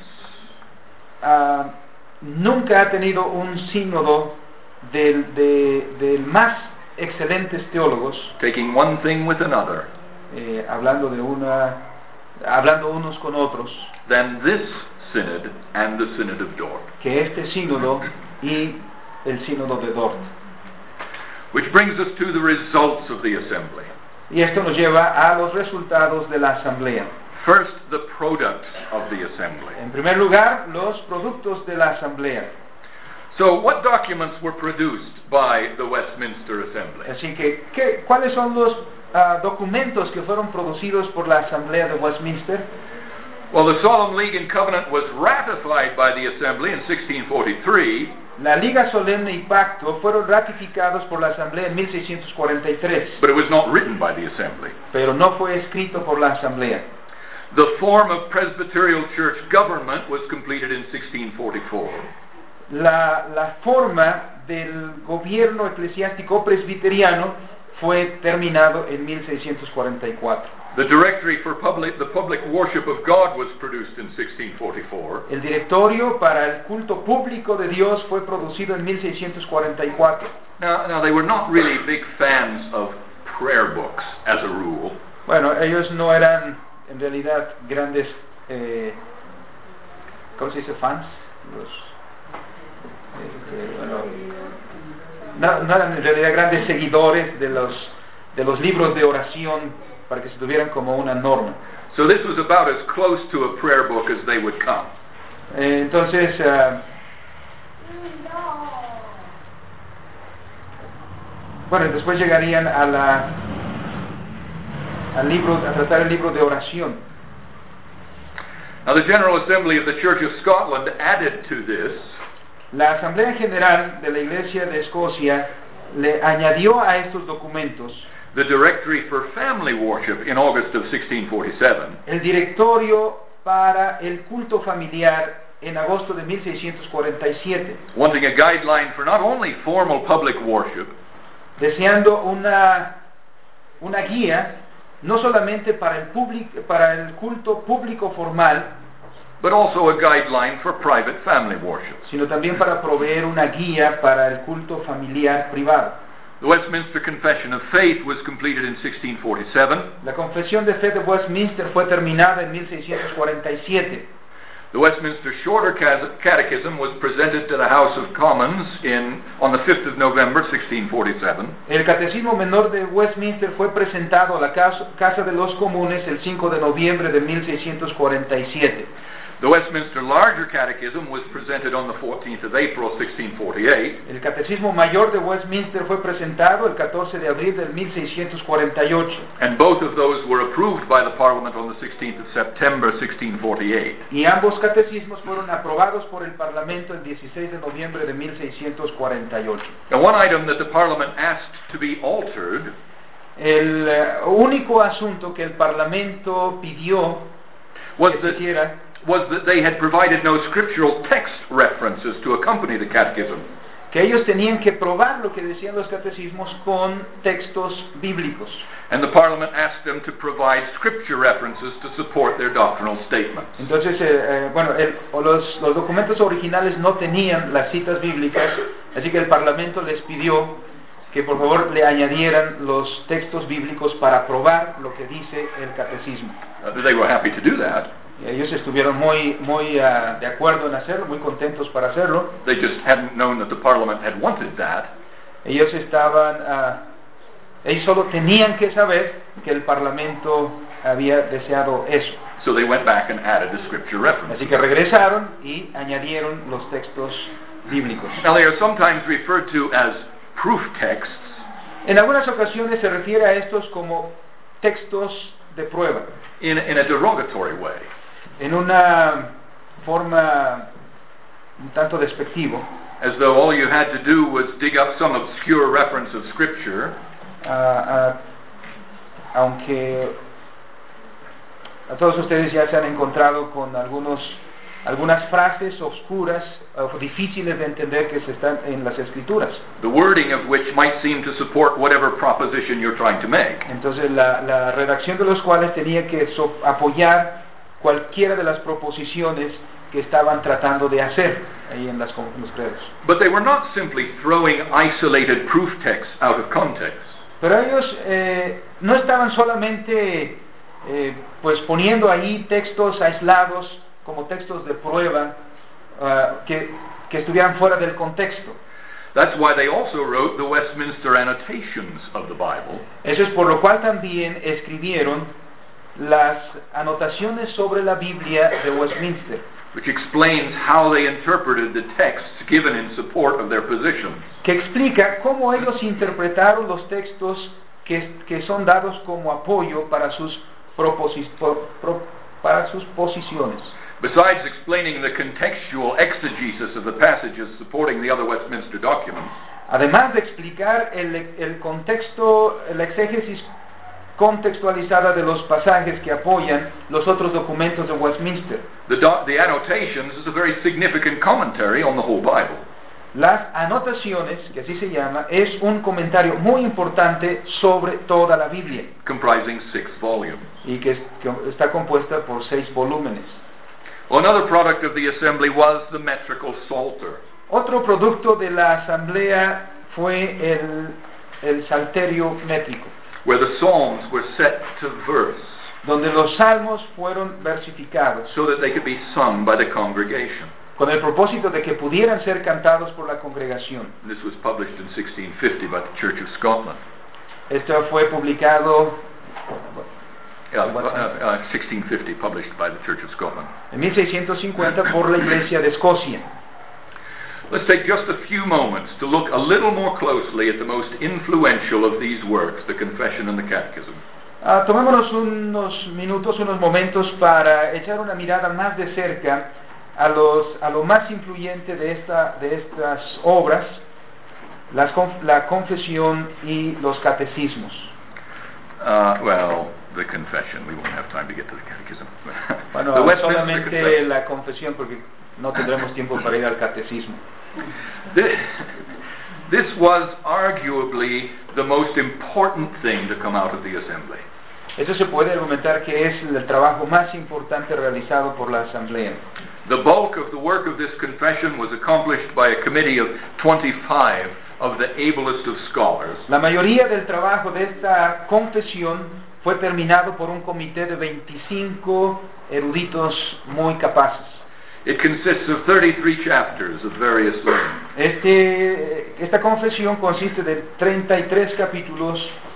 nunca ha tenido un sínodo del más excelentes teólogos, taking one thing with another, hablando unos con otros, than this synod and the synod of Dort. que este sínodo y el sínodo de Dort. Which brings us to the results of the assembly. Y esto nos lleva a los resultados de la asamblea. First, the products of the assembly. En primer lugar, los productos de la asamblea. So, what documents were produced by the Westminster Assembly? Así que ¿cuáles son los documentos que fueron producidos por la asamblea de Westminster? Well, the Solemn League and Covenant was ratified by the Assembly in 1643, La Liga Solemne y Pacto fueron ratificados por la asamblea en 1643, but it was not written by the Assembly. pero no fue escrito por la asamblea. The form of Presbyterial Church government was completed in 1644. La forma del gobierno eclesiástico presbiteriano fue terminado en 1644. The Directory for the Public Worship of God was produced in 1644. El directorio para el culto público de Dios fue producido en 1644. Now they were not really big fans of prayer books as a rule. Bueno, ellos no eran en realidad grandes, ¿cómo se dice? Fans. No eran en realidad grandes seguidores de los libros de oración para que se tuvieran como una norma. So this was about as close to a prayer book as they would come. Entonces, bueno, después llegarían al libro, a tratar el libro de oración. Now the General Assembly of the Church of Scotland added to this La Asamblea General de la Iglesia de Escocia le añadió a estos documentos the Directory for Family Worship in August of 1647, el directorio para el culto familiar en agosto de 1647, wanting a guideline for not only formal public worship, deseando una guía no solamente para el culto público formal, but also a guideline for private family worship. sino también para proveer una guía para el culto familiar privado. The Westminster Confession of Faith was completed in 1647. La Confesión de Fe de Westminster fue terminada en 1647. The Westminster Shorter Catechism was presented to the House of Commons on the 5th of November 1647. El Catecismo Menor de Westminster fue presentado a la Casa de los Comunes el 5 de noviembre de 1647. The Westminster Larger Catechism was presented on the 14th of April 1648. El Catecismo Mayor de Westminster fue presentado el 14 de abril del 1648. And both of those were approved by the Parliament on the 16th of September 1648. Y ambos catecismos fueron aprobados por el Parlamento el 16 de noviembre de 1648. Now one item that the Parliament asked to be altered El único asunto que el Parlamento pidió was que se hiciera that they had provided no scriptural text references to accompany the catechism. que ellos tenían que probar lo que decían los catecismos con textos bíblicos. And the Parliament asked them to provide scripture references to support their doctrinal statements. Entonces, los documentos originales no tenían las citas bíblicas, así que el Parlamento les pidió que por favor le añadieran los textos bíblicos para probar lo que dice el catecismo. They were happy to do that. Y ellos estuvieron muy de acuerdo en hacerlo, muy contentos para hacerlo. They just hadn't known that the Parliament had wanted that. Ellos solo tenían que saber que el Parlamento había deseado eso. So they went back and added the scripture references. Así que regresaron y añadieron los textos bíblicos. Now they are sometimes referred to as proof texts. En algunas ocasiones se refiere a estos como textos de prueba, In a derogatory way. en una forma un tanto despectivo, As though all you had to do was dig up some obscure reference of scripture aunque a todos ustedes ya se han encontrado con algunas frases oscuras o difíciles de entender que están en las Escrituras. the wording of which might seem to support whatever proposition you're trying to make. Entonces la redacción de los cuales tenía que apoyar cualquiera de las proposiciones que estaban tratando de hacer ahí en los credos. But they were not simply throwing isolated proof texts out of context. Pero ellos no estaban solamente pues poniendo ahí textos aislados como textos de prueba que estuvieran fuera del contexto. That's why they also wrote the Westminster Annotations of the Bible, Eso es por lo cual también escribieron las anotaciones sobre la Biblia de Westminster, which explains how they interpreted the texts given in support of their positions. que explica cómo ellos interpretaron los textos que son dados como apoyo para sus posiciones. Besides explaining the contextual exegesis of the passages supporting the other Westminster documents, Además de explicar el contexto, la exégesis contextualizada de los pasajes que apoyan los otros documentos de Westminster. the Annotations is a very significant commentary on the whole Bible. Las anotaciones, que así se llama, es un comentario muy importante sobre toda la Biblia Comprising 6 volumes. y que está compuesta por 6 volúmenes. Well, another product of the assembly was the metrical psalter. Otro producto de la asamblea fue el salterio métrico, where the Psalms were set to verse donde los salmos fueron versificados so that they could be sung by the congregation. con el propósito de que pudieran ser cantados por la congregación. This was published in 1650 by the Church of Scotland. Esto fue publicado 1650, published by the Church of Scotland. En 1650 por la Iglesia de Escocia. Let's take just a few moments to look a little more closely at the most influential of these works, the Confession and the Catechism. Tomémonos unos minutos, unos momentos para echar una mirada más de cerca a lo más influyente de estas obras, la confesión y los catecismos. Well, the Confession. We won't have time to get to the Catechism. Bueno, The Westminster solamente Confession. la confesión, porque no tendremos tiempo para ir al catecismo. This was arguably the most important thing to come out of the assembly. Eso se puede argumentar que es el trabajo más importante realizado por la Asamblea. The bulk of the work of this confession was accomplished by a committee of 25 of the ablest of scholars. La mayoría del trabajo de esta confesión fue terminado por un comité de 25 eruditos muy capaces. It consists of 33 chapters of various lengths. Esta confesión consiste de 33 capítulos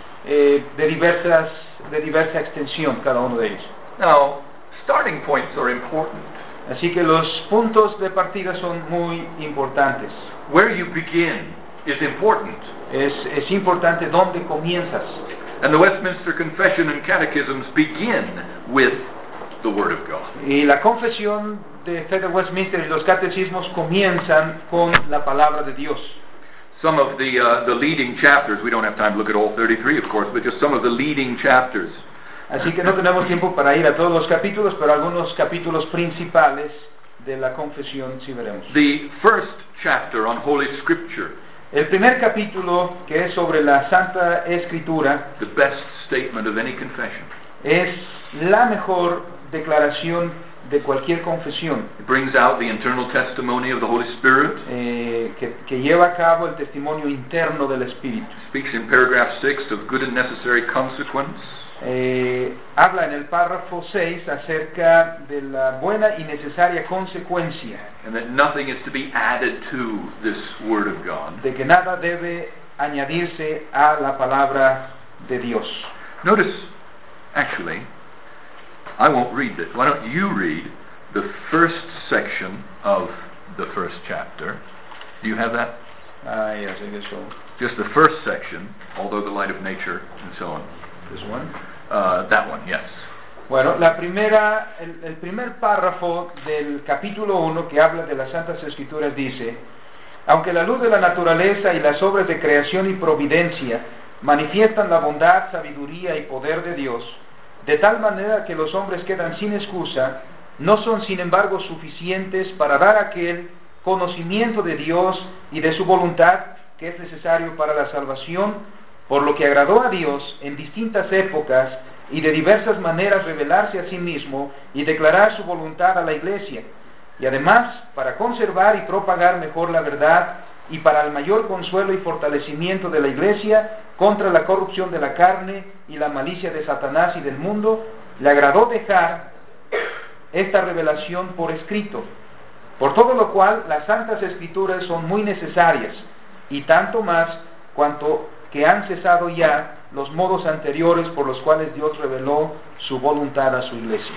de diversa extensión, cada uno de ellos. Now, starting points are important. Así que los puntos de partida son muy importantes. Where you begin is important. Es importante dónde comienzas. And the Westminster Confession and Catechisms begin with the Word of God. Y la confesión de fe de Westminster y los catecismos comienzan con la palabra de Dios. Some of the leading chapters, we don't have time to look at all 33 of course, but just some of the leading chapters. Así que no tenemos tiempo para ir a todos los capítulos, pero algunos capítulos principales de la confesión sí veremos. The first chapter on Holy Scripture, El primer capítulo, que es sobre la Santa Escritura, the best statement of any confession. es la mejor declaración de cualquier confesión, It brings out the internal testimony of the Holy Spirit. que lleva a cabo el testimonio interno del Espíritu. Speaks in paragraph 6 of good and necessary consequence. Habla en el párrafo 6 acerca de la buena y necesaria consecuencia, And that nothing is to be added to this Word of God. de que nada debe añadirse a la palabra de Dios. Notice, actually, I won't read it. Why don't you read the first section of the first chapter? Do you have that? Yes, I guess so. Just the first section, although the light of nature and so on. This one. That one, yes. Bueno, el primer párrafo del capítulo 1 que habla de las Santas Escrituras dice: aunque la luz de la naturaleza y las obras de creación y providencia manifiestan la bondad, sabiduría y poder de Dios, de tal manera que los hombres quedan sin excusa, no son sin embargo suficientes para dar aquel conocimiento de Dios y de su voluntad que es necesario para la salvación, por lo que agradó a Dios en distintas épocas y de diversas maneras revelarse a sí mismo y declarar su voluntad a la Iglesia, y además para conservar y propagar mejor la verdad y para el mayor consuelo y fortalecimiento de la Iglesia contra la corrupción de la carne y la malicia de Satanás y del mundo, le agradó dejar esta revelación por escrito, por todo lo cual las Santas Escrituras son muy necesarias, y tanto más cuanto que han cesado ya los modos anteriores por los cuales Dios reveló su voluntad a su Iglesia.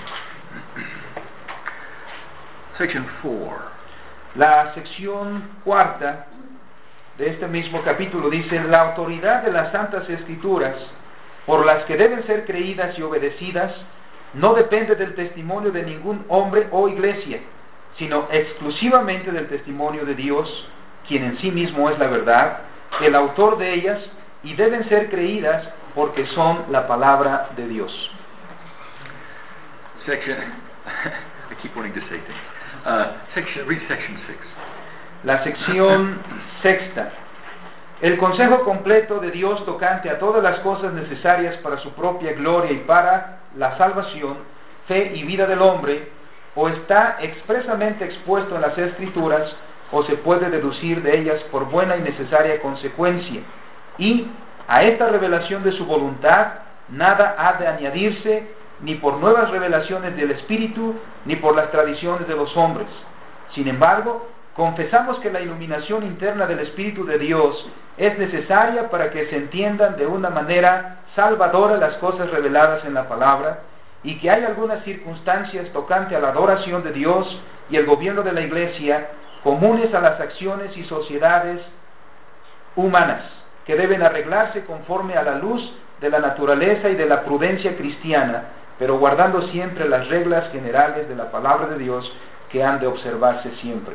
Section 4. La sección cuarta de este mismo capítulo dice: la autoridad de las Santas Escrituras, por las que deben ser creídas y obedecidas, no depende del testimonio de ningún hombre o iglesia, sino exclusivamente del testimonio de Dios, quien en sí mismo es la verdad, el autor de ellas, y deben ser creídas porque son la palabra de Dios. Section, I keep wanting to say things. Read section 6. La sección sexta. El consejo completo de Dios tocante a todas las cosas necesarias para su propia gloria y para la salvación, fe y vida del hombre, o está expresamente expuesto en las Escrituras, o se puede deducir de ellas por buena y necesaria consecuencia. Y a esta revelación de su voluntad nada ha de añadirse, ni por nuevas revelaciones del Espíritu, ni por las tradiciones de los hombres. Sin embargo, confesamos que la iluminación interna del Espíritu de Dios es necesaria para que se entiendan de una manera salvadora las cosas reveladas en la palabra, y que hay algunas circunstancias tocante a la adoración de Dios y el gobierno de la Iglesia comunes a las acciones y sociedades humanas, que deben arreglarse conforme a la luz de la naturaleza y de la prudencia cristiana, pero guardando siempre las reglas generales de la palabra de Dios que han de observarse siempre.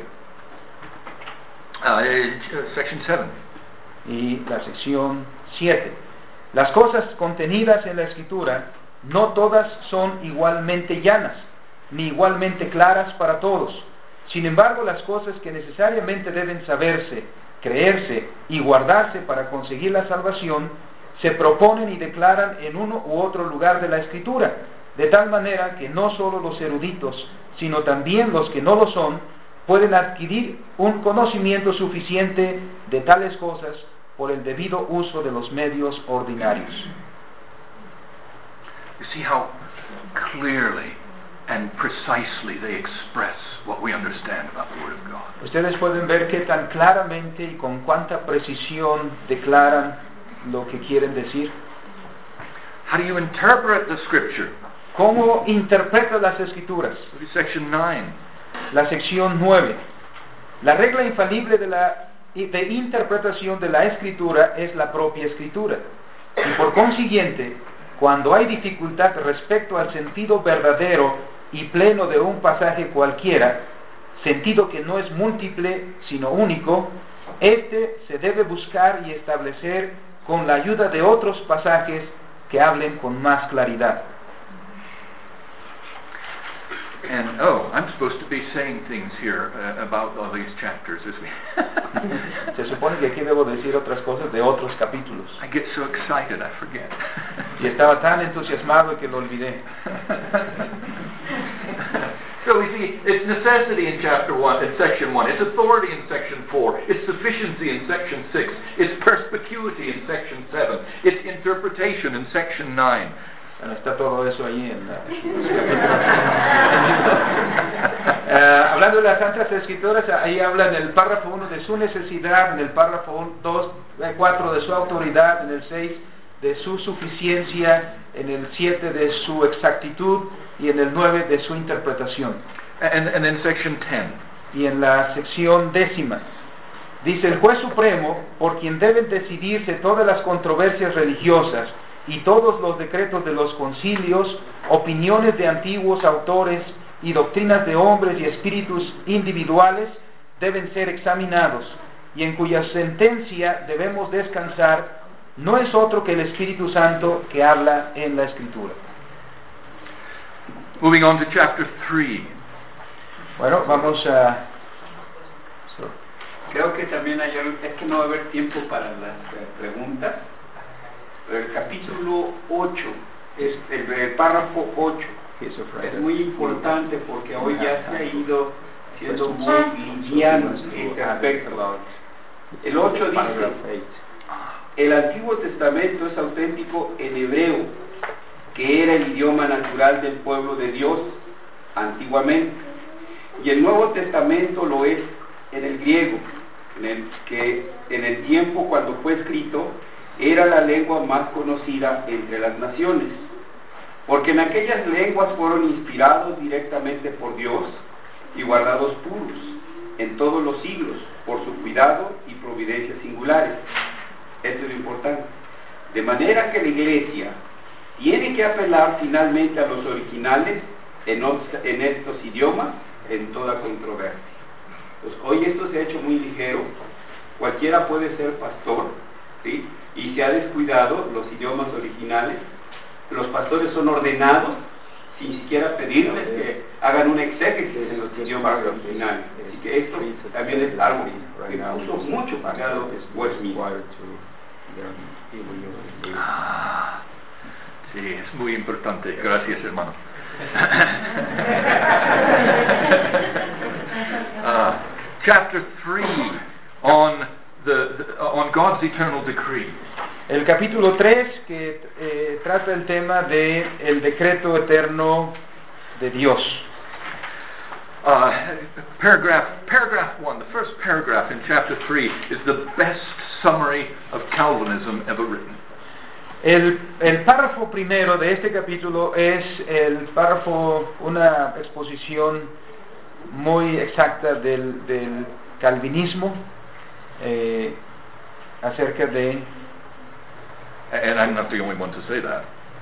Section 7. Y la sección 7. Las cosas contenidas en la Escritura no todas son igualmente llanas, ni igualmente claras para todos. Sin embargo, las cosas que necesariamente deben saberse, creerse y guardarse para conseguir la salvación, se proponen y declaran en uno u otro lugar de la Escritura, de tal manera que no solo los eruditos, sino también los que no lo son, pueden adquirir un conocimiento suficiente de tales cosas por el debido uso de los medios ordinarios. You see how clearly and precisely they express what we understand about the Word of God. Ustedes pueden ver qué tan claramente y con cuánta precisión declaran lo que quieren decir. How do you interpret the Scripture? ¿Cómo interpretas las Escrituras? Look at section 9. La sección 9. La regla infalible de interpretación de la Escritura es la propia Escritura. Y por consiguiente, cuando hay dificultad respecto al sentido verdadero y pleno de un pasaje cualquiera, sentido que no es múltiple sino único, este se debe buscar y establecer con la ayuda de otros pasajes que hablen con más claridad. And I'm supposed to be saying things here about all these chapters, isn't it? Se supone que aquí debo decir otras cosas de otros capítulos. I get so excited, I forget. Y estaba tan entusiasmado que lo olvidé. So we see it's necessity in chapter 1, in section 1. It's authority in section 4. It's sufficiency in section 6. It's perspicuity in section 7. It's interpretation in section 9. Bueno, está todo eso ahí en hablando de las Santas Escrituras, ahí habla en el párrafo 1 de su necesidad, en el párrafo 4 de su autoridad, en el 6 de su suficiencia, en el 7 de su exactitud y en el 9 de su interpretación. And in section 10. Y en la sección 10 dice: el juez supremo, por quien deben decidirse todas las controversias religiosas y todos los decretos de los concilios, opiniones de antiguos autores y doctrinas de hombres y espíritus individuales, deben ser examinados, y en cuya sentencia debemos descansar, no es otro que el Espíritu Santo que habla en la Escritura. Moving on to chapter 3. Bueno, vamos a... Creo que también es que no va a haber tiempo para las preguntas. Pero el capítulo 8, el párrafo 8, es muy importante porque hoy ya se ha ido siendo muy liviano en este aspecto. El 8 dice: el Antiguo Testamento es auténtico en hebreo, que era el idioma natural del pueblo de Dios antiguamente, y el Nuevo Testamento lo es en el griego, que en el tiempo cuando fue escrito era la lengua más conocida entre las naciones, porque en aquellas lenguas fueron inspirados directamente por Dios y guardados puros en todos los siglos por su cuidado y providencia singulares. Esto es lo importante. De manera que la Iglesia tiene que apelar finalmente a los originales en estos idiomas en toda controversia. Pues hoy esto se ha hecho muy ligero. Cualquiera puede ser pastor, ¿sí? Y se ha descuidado los idiomas originales. Los pastores son ordenados sin siquiera pedirles que hagan un exégesis en los idiomas originales. Así que esto también es algo que puso mucho cuidado Westminster. Sí, es muy importante. Gracias, hermano. Chapter 3 on God's eternal decree. El capítulo 3 que trata el tema de el decreto eterno de Dios. Paragraph 1, the first paragraph in chapter 3 is the best summary of Calvinism ever written. El párrafo primero de este capítulo es el párrafo, una exposición muy exacta del calvinismo acerca de... And I'm not the only one to say that.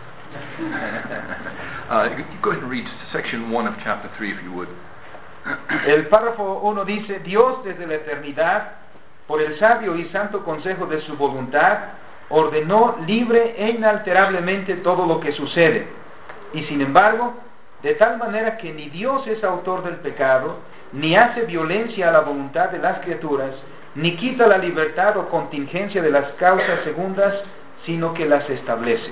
Go ahead and read section 1 of chapter 3 if you would. El párrafo 1 dice: Dios desde la eternidad, por el sabio y santo consejo de su voluntad, ordenó libre e inalterablemente todo lo que sucede, y sin embargo, de tal manera que ni Dios es autor del pecado, ni hace violencia a la voluntad de las criaturas, ni quita la libertad o contingencia de las causas segundas, sino que las establece.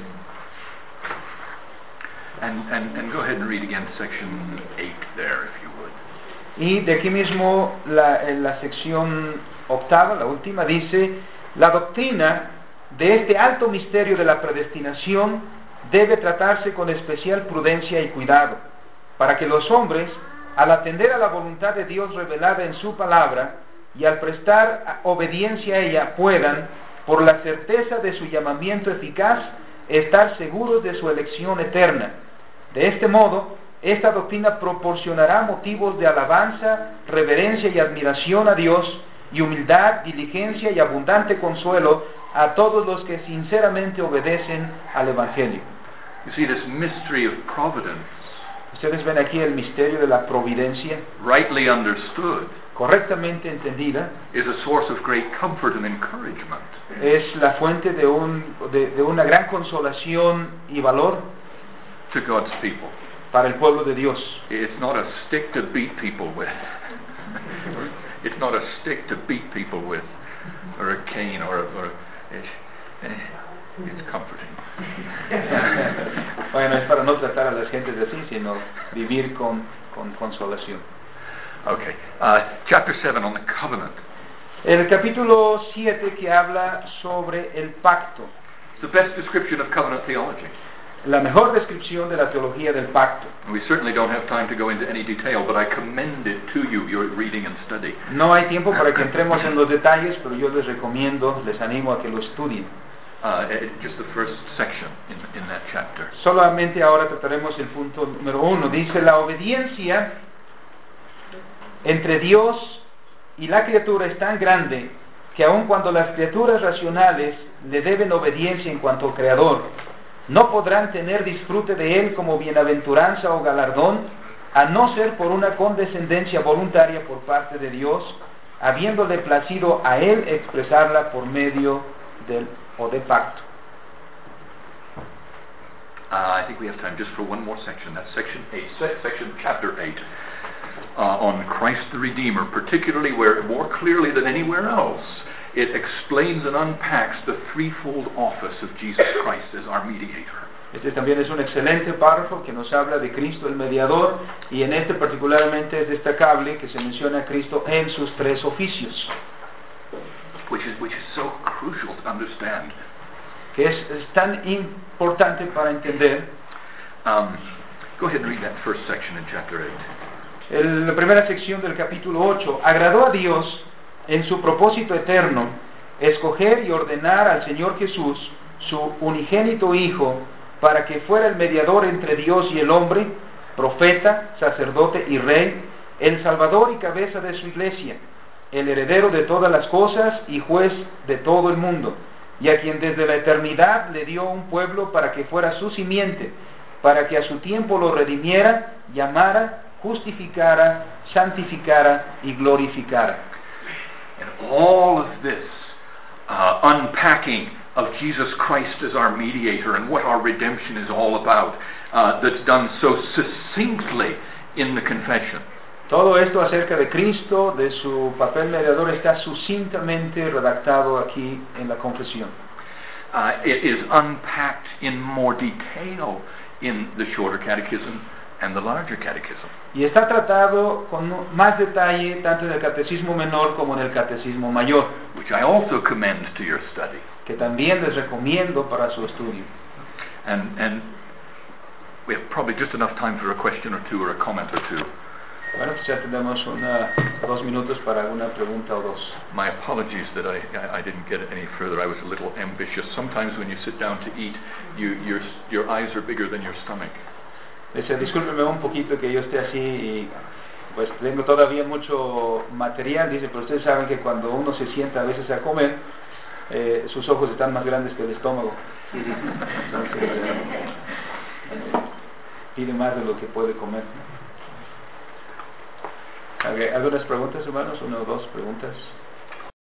And go ahead and read again section 8 there, if you would. Y de aquí mismo la sección octava, la última, dice: la doctrina de este alto misterio de la predestinación debe tratarse con especial prudencia y cuidado, para que los hombres, al atender a la voluntad de Dios revelada en su palabra y al prestar obediencia a ella, puedan, por la certeza de su llamamiento eficaz, estar seguros de su elección eterna. De este modo, esta doctrina proporcionará motivos de alabanza, reverencia y admiración a Dios, y humildad, diligencia y abundante consuelo a todos los que sinceramente obedecen al Evangelio. You see, this mystery of providence, Ustedes ven aquí el misterio de la providencia, rightly understood, correctamente entendida, is a source of great comfort and encouragement. es la fuente de una gran consolación y valor To God's people. para el pueblo de Dios. It's not a stick to beat people with. It's not a stick to beat people with, or a cane, it's comforting. Bueno, es para no tratar a las gentes así, sino vivir con consolación. Okay, chapter 7 on the covenant. El capítulo 7 que habla sobre el pacto, It's the best description of covenant theology. la mejor descripción de la teología del pacto. We certainly don't have time to go into any detail, but I commend it to you, your reading and study. No hay tiempo para que entremos en los detalles, pero yo les recomiendo, les animo a que lo estudien. Just the first section in that chapter. Solamente ahora trataremos el punto número 1. Dice: la obediencia entre Dios y la criatura es tan grande que aun cuando las criaturas racionales le deben obediencia en cuanto al Creador, no podrán tener disfrute de él como bienaventuranza o galardón, a no ser por una condescendencia voluntaria por parte de Dios, habiéndole placido a él expresarla por medio de pacto. I think we have time just for one more section. That's section 8, chapter 8, on Christ the Redeemer, particularly where, more clearly than anywhere else, it explains and unpacks the threefold office of Jesus Christ as our mediator. Este también es un excelente párrafo que nos habla de Cristo el mediador, y en este particularmente es destacable que se menciona a Cristo en sus tres oficios, Which is so crucial to understand. que es tan importante para entender. Go ahead and read that first section in chapter 8. La primera sección del capítulo 8. Agradó a Dios en su propósito eterno escoger y ordenar al Señor Jesús, su unigénito Hijo, para que fuera el mediador entre Dios y el hombre, profeta, sacerdote y rey, el salvador y cabeza de su iglesia, el heredero de todas las cosas y juez de todo el mundo, y a quien desde la eternidad le dio un pueblo para que fuera su simiente, para que a su tiempo lo redimiera, llamara, justificara, santificara y glorificara. And all of this unpacking of Jesus Christ as our mediator and what our redemption is all about, that's done so succinctly in the confession. Todo esto acerca de Cristo, de su papel mediador, está sucintamente redactado aquí en la confesión. It is unpacked in more detail in the shorter catechism and the larger catechism. Y está tratado con más detalle tanto en el catecismo menor como en el catecismo mayor, Which I also commend to your study. que también les recomiendo para su estudio. And we have probably just enough time for a question or two or a comment or two. Bueno, pues ya tenemos 2 minutos para alguna pregunta o dos. My apologies that I didn't get any further. I was a little ambitious. Sometimes when you sit down to eat, your eyes are bigger than your stomach. Discúlpeme un poquito que yo esté así y pues tengo todavía mucho material, dice, pero ustedes saben que cuando uno se sienta a veces a comer, sus ojos están más grandes que el estómago. Entonces, pide más de lo que puede comer. Okay, ¿algunas preguntas, hermanos? 1 o 2 preguntas.